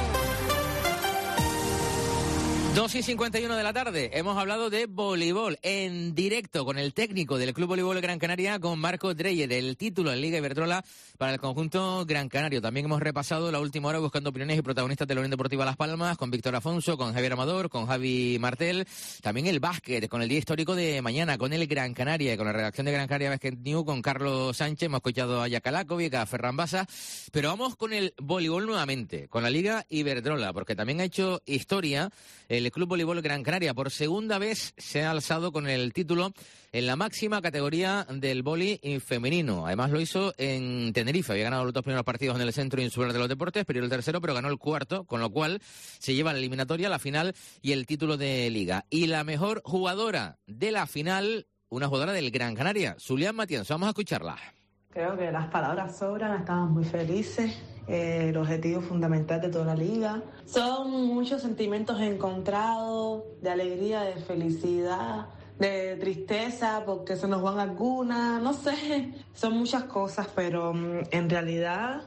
Speaker 3: dos y cincuenta y uno de la tarde, hemos hablado de voleibol en directo con el técnico del Club Voleibol Gran Canaria, con Marco Dreyer, del título en Liga Iberdrola para el conjunto gran canario. También hemos repasado la última hora buscando opiniones y protagonistas de la Unión Deportiva Las Palmas, con Víctor Afonso, con Javier Amador, con Javi Martel. También el básquet, con el día histórico de mañana, con el Gran Canaria, con la redacción de Gran Canaria Basket News, con Carlos Sánchez. Hemos escuchado a Yakalakovic, a Ferran Basa. Pero vamos con el voleibol nuevamente, con la Liga Iberdrola, porque también ha hecho historia el Club Voleibol Gran Canaria. Por segunda vez se ha alzado con el título en la máxima categoría del vóley femenino. Además lo hizo en Tenerife. Había ganado los dos primeros partidos en el Centro Insular de los Deportes, perdió el tercero, pero ganó el cuarto, con lo cual se lleva la eliminatoria, la final y el título de Liga. Y la mejor jugadora de la final, una jugadora del Gran Canaria, Zulian Matienzo. Vamos a escucharla.
Speaker 4: Creo que las palabras sobran, estamos muy felices. Eh, el objetivo fundamental de toda la liga. Son muchos sentimientos encontrados, de alegría, de felicidad, de tristeza, porque se nos van algunas, no sé, son muchas cosas, pero um, en realidad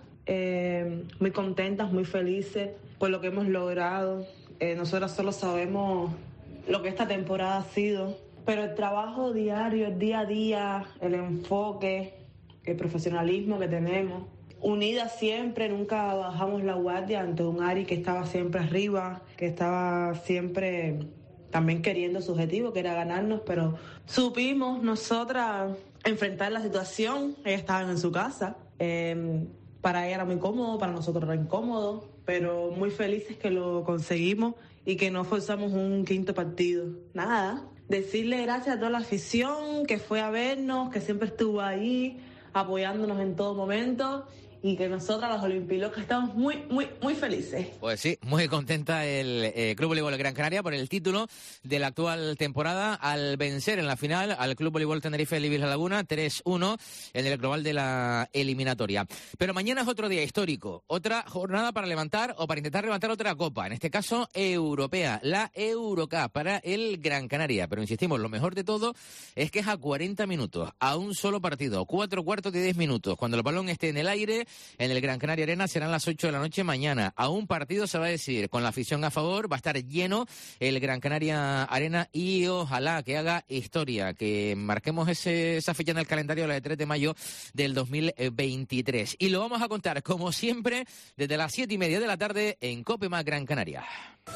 Speaker 4: eh, muy contentas, muy felices por lo que hemos logrado. Eh, nosotras solo sabemos lo que esta temporada ha sido, pero el trabajo diario, el día a día, el enfoque, el profesionalismo que tenemos, unidas siempre, nunca bajamos la guardia ante un Ari que estaba siempre arriba, que estaba siempre también queriendo su objetivo, que era ganarnos, pero supimos nosotras enfrentar la situación. Ellas estaban en su casa, eh, para ella era muy cómodo, para nosotros era incómodo, pero muy felices que lo conseguimos y que no forzamos un quinto partido. Nada, decirle gracias a toda la afición que fue a vernos, que siempre estuvo ahí, apoyándonos en todo momento, y que nosotras, las Olimpilocas, estamos muy, muy, muy felices.
Speaker 3: Pues sí, muy contenta el eh, Club Voleibol Gran Canaria por el título de la actual temporada, al vencer en la final al Club Voleibol Tenerife Libis La Laguna tres uno en el global de la eliminatoria. Pero mañana es otro día histórico, otra jornada para levantar o para intentar levantar otra copa, en este caso europea, la Eurocup para el Gran Canaria. Pero insistimos, lo mejor de todo es que es a cuarenta minutos, a un solo partido, cuatro cuartos de diez minutos, cuando el balón esté en el aire, en el Gran Canaria Arena serán las ocho de la noche mañana. A un partido se va a decidir con la afición a favor, va a estar lleno el Gran Canaria Arena y ojalá que haga historia, que marquemos ese, esa fecha en el calendario, la de tres de mayo del dos mil veintitrés. Y lo vamos a contar, como siempre, desde las siete y media de la tarde en COPE más Gran Canaria.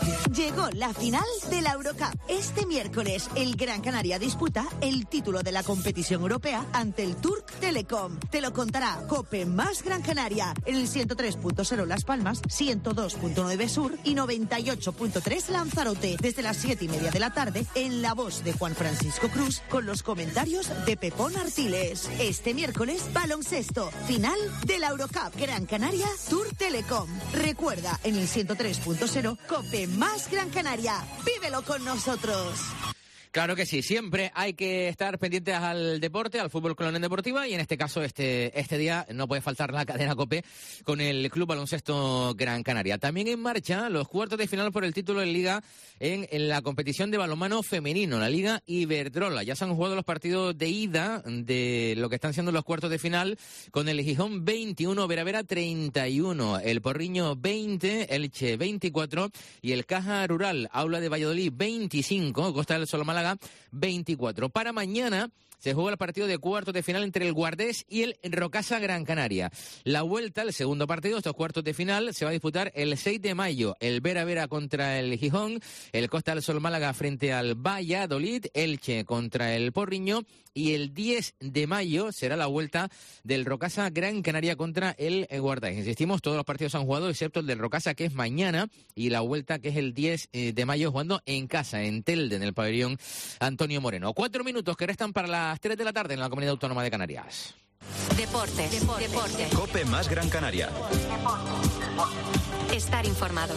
Speaker 11: Llegó la final de la Eurocup. Este miércoles, el Gran Canaria disputa el título de la competición europea ante el Turk Telecom. Te lo contará COPE más Gran Canaria en el ciento tres punto cero Las Palmas, ciento dos punto nueve Sur y noventa y ocho punto tres Lanzarote. Desde las siete y media de la tarde, en la voz de Juan Francisco Cruz, con los comentarios de Pepón Artiles. Este miércoles, baloncesto, final de la Eurocup. Gran Canaria, Turk Telecom. Recuerda, en el ciento tres punto cero, COPE más Gran Canaria. Vívelo con nosotros.
Speaker 3: Claro que sí, siempre hay que estar pendientes al deporte, al fútbol con la Unión Deportiva, y en este caso, este, este día, no puede faltar la cadena COPE con el Club Baloncesto Gran Canaria. También en marcha los cuartos de final por el título de Liga en, en la competición de balonmano femenino, la Liga Iberdrola. Ya se han jugado los partidos de ida de lo que están siendo los cuartos de final, con el Gijón veintiuno, Vera Vera treinta y uno, el Porriño veinte, Elche veinticuatro y el Caja Rural Aula de Valladolid veinticinco, Costa del Sol Málaga veinticuatro. Para mañana se juega el partido de cuartos de final entre el Guardés y el Rocasa Gran Canaria. La vuelta, el segundo partido, estos cuartos de final, se va a disputar el seis de mayo. El Vera Vera contra el Gijón, el Costa del Sol Málaga frente al Valladolid, Elche contra el Porriño, y el diez de mayo será la vuelta del Rocasa Gran Canaria contra el Guardés. Insistimos, todos los partidos se han jugado excepto el del Rocasa, que es mañana, y la vuelta, que es el diez de mayo, jugando en casa, en Telde, en el pabellón Antonio Moreno. Cuatro minutos que restan para las tres de la tarde en la Comunidad Autónoma de Canarias.
Speaker 1: Deportes, deportes, deportes.
Speaker 12: COPE más Gran Canaria.
Speaker 1: Estar informado.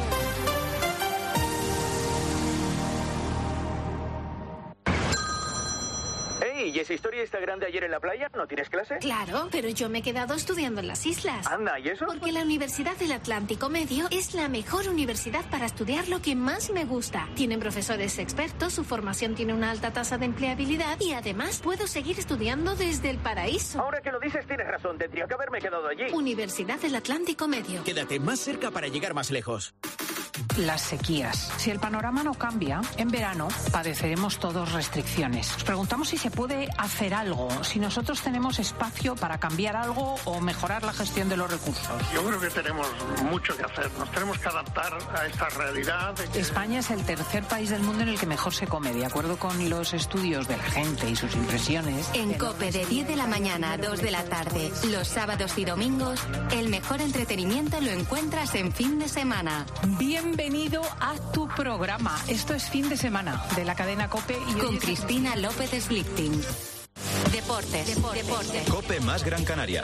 Speaker 6: Hey, ¿y esa historia está grande ayer en la playa? ¿No tienes clase?
Speaker 7: Claro, pero yo me he quedado estudiando en las islas.
Speaker 6: Anda, ¿y eso?
Speaker 7: Porque la Universidad del Atlántico Medio es la mejor universidad para estudiar lo que más me gusta. Tienen profesores expertos, su formación tiene una alta tasa de empleabilidad y además puedo seguir estudiando desde el paraíso.
Speaker 6: Ahora que lo dices tienes razón, tendría que haberme quedado allí.
Speaker 7: Universidad del Atlántico Medio.
Speaker 23: Quédate más cerca para llegar más lejos.
Speaker 24: Las sequías. Si el panorama no cambia, en verano padeceremos todos restricciones. Nos preguntamos si se puede hacer algo, si nosotros tenemos espacio para cambiar algo o mejorar la gestión de los recursos.
Speaker 25: Yo creo que tenemos mucho que hacer. Nos tenemos que adaptar a esta realidad. De que...
Speaker 24: España es el tercer país del mundo en el que mejor se come, de acuerdo con los estudios de la gente y sus impresiones.
Speaker 1: En COPE, de diez de la mañana a dos de la tarde, los sábados y domingos, el mejor entretenimiento lo encuentras en fin de semana.
Speaker 24: Bienvenido a tu programa. Esto es Fin de Semana, de la cadena COPE. Y
Speaker 1: con Cristina es... López Slichting. Deportes, deportes, deportes.
Speaker 12: COPE más Gran Canaria.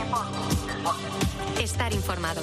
Speaker 1: Estar informado.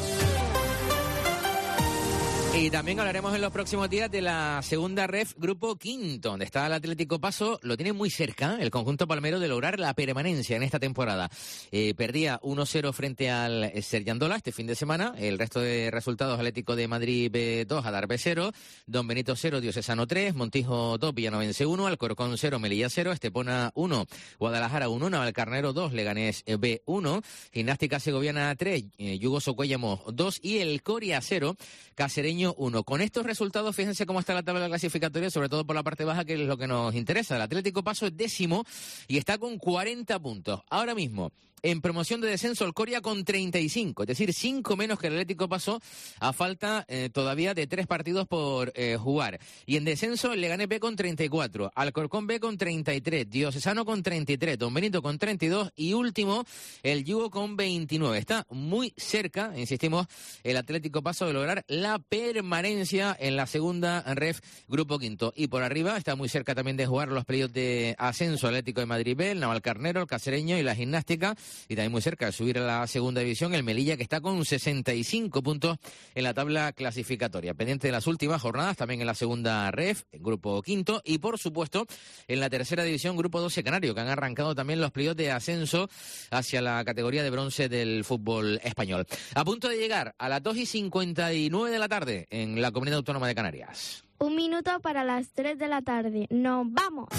Speaker 3: Y también hablaremos en los próximos días de la segunda ref Grupo Quinto, donde está el Atlético Paso. Lo tiene muy cerca el conjunto palmero de lograr la permanencia en esta temporada. Eh, perdía uno cero frente al Seryandola este fin de semana. El resto de resultados: Atlético de Madrid B dos, Adarve cero, Don Benito cero, Diocesano tres, Montijo dos, Villanovense uno, Alcorcón cero, Melilla cero, Estepona uno, Guadalajara uno, Navalcarnero dos, Leganés B uno, Gimnástica Segoviana tres, eh, Yugo Socuéllamo dos y el Coria cero, Cacereño uno. Con estos resultados, fíjense cómo está la tabla clasificatoria, sobre todo por la parte baja, que es lo que nos interesa. El Atlético Paso es décimo y está con cuarenta puntos. Ahora mismo, en promoción de descenso, el Coria con treinta y cinco, es decir, cinco menos que el Atlético Paso, a falta eh, todavía de tres partidos por eh, jugar. Y en descenso, el Leganés B con treinta y cuatro, Alcorcón B con treinta y tres, Diocesano con treinta y tres, Don Benito con treinta y dos y último, el Yugo con veintinueve. Está muy cerca, insistimos, el Atlético Paso de lograr la permanencia en la segunda ref Grupo Quinto. Y por arriba está muy cerca también de jugar los playoffs de ascenso Atlético de Madrid B, el Navalcarnero, el Cacereño y la Gimnástica. Y también muy cerca de subir a la segunda división el Melilla, que está con sesenta y cinco puntos en la tabla clasificatoria. Pendiente de las últimas jornadas, también en la segunda ref, Grupo Quinto, y por supuesto en la tercera división, Grupo doce Canario, que han arrancado también los playoffs de ascenso hacia la categoría de bronce del fútbol español. A punto de llegar a las dos y cincuenta y nueve de la tarde en la Comunidad Autónoma de Canarias.
Speaker 26: Un minuto para las tres de la tarde. ¡Nos vamos!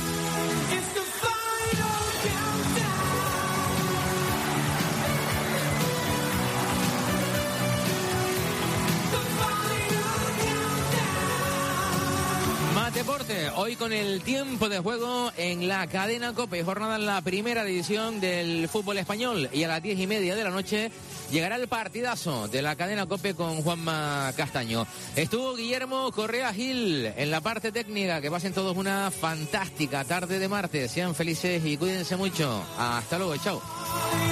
Speaker 3: deporte, hoy con el tiempo de juego en la cadena COPE, jornada en la primera división del fútbol español, y a las diez y media de la noche llegará el partidazo de la cadena COPE con Juanma Castaño. Estuvo Guillermo Correa Gil en la parte técnica. Que pasen todos una fantástica tarde de martes, sean felices y cuídense mucho. Hasta luego, chao.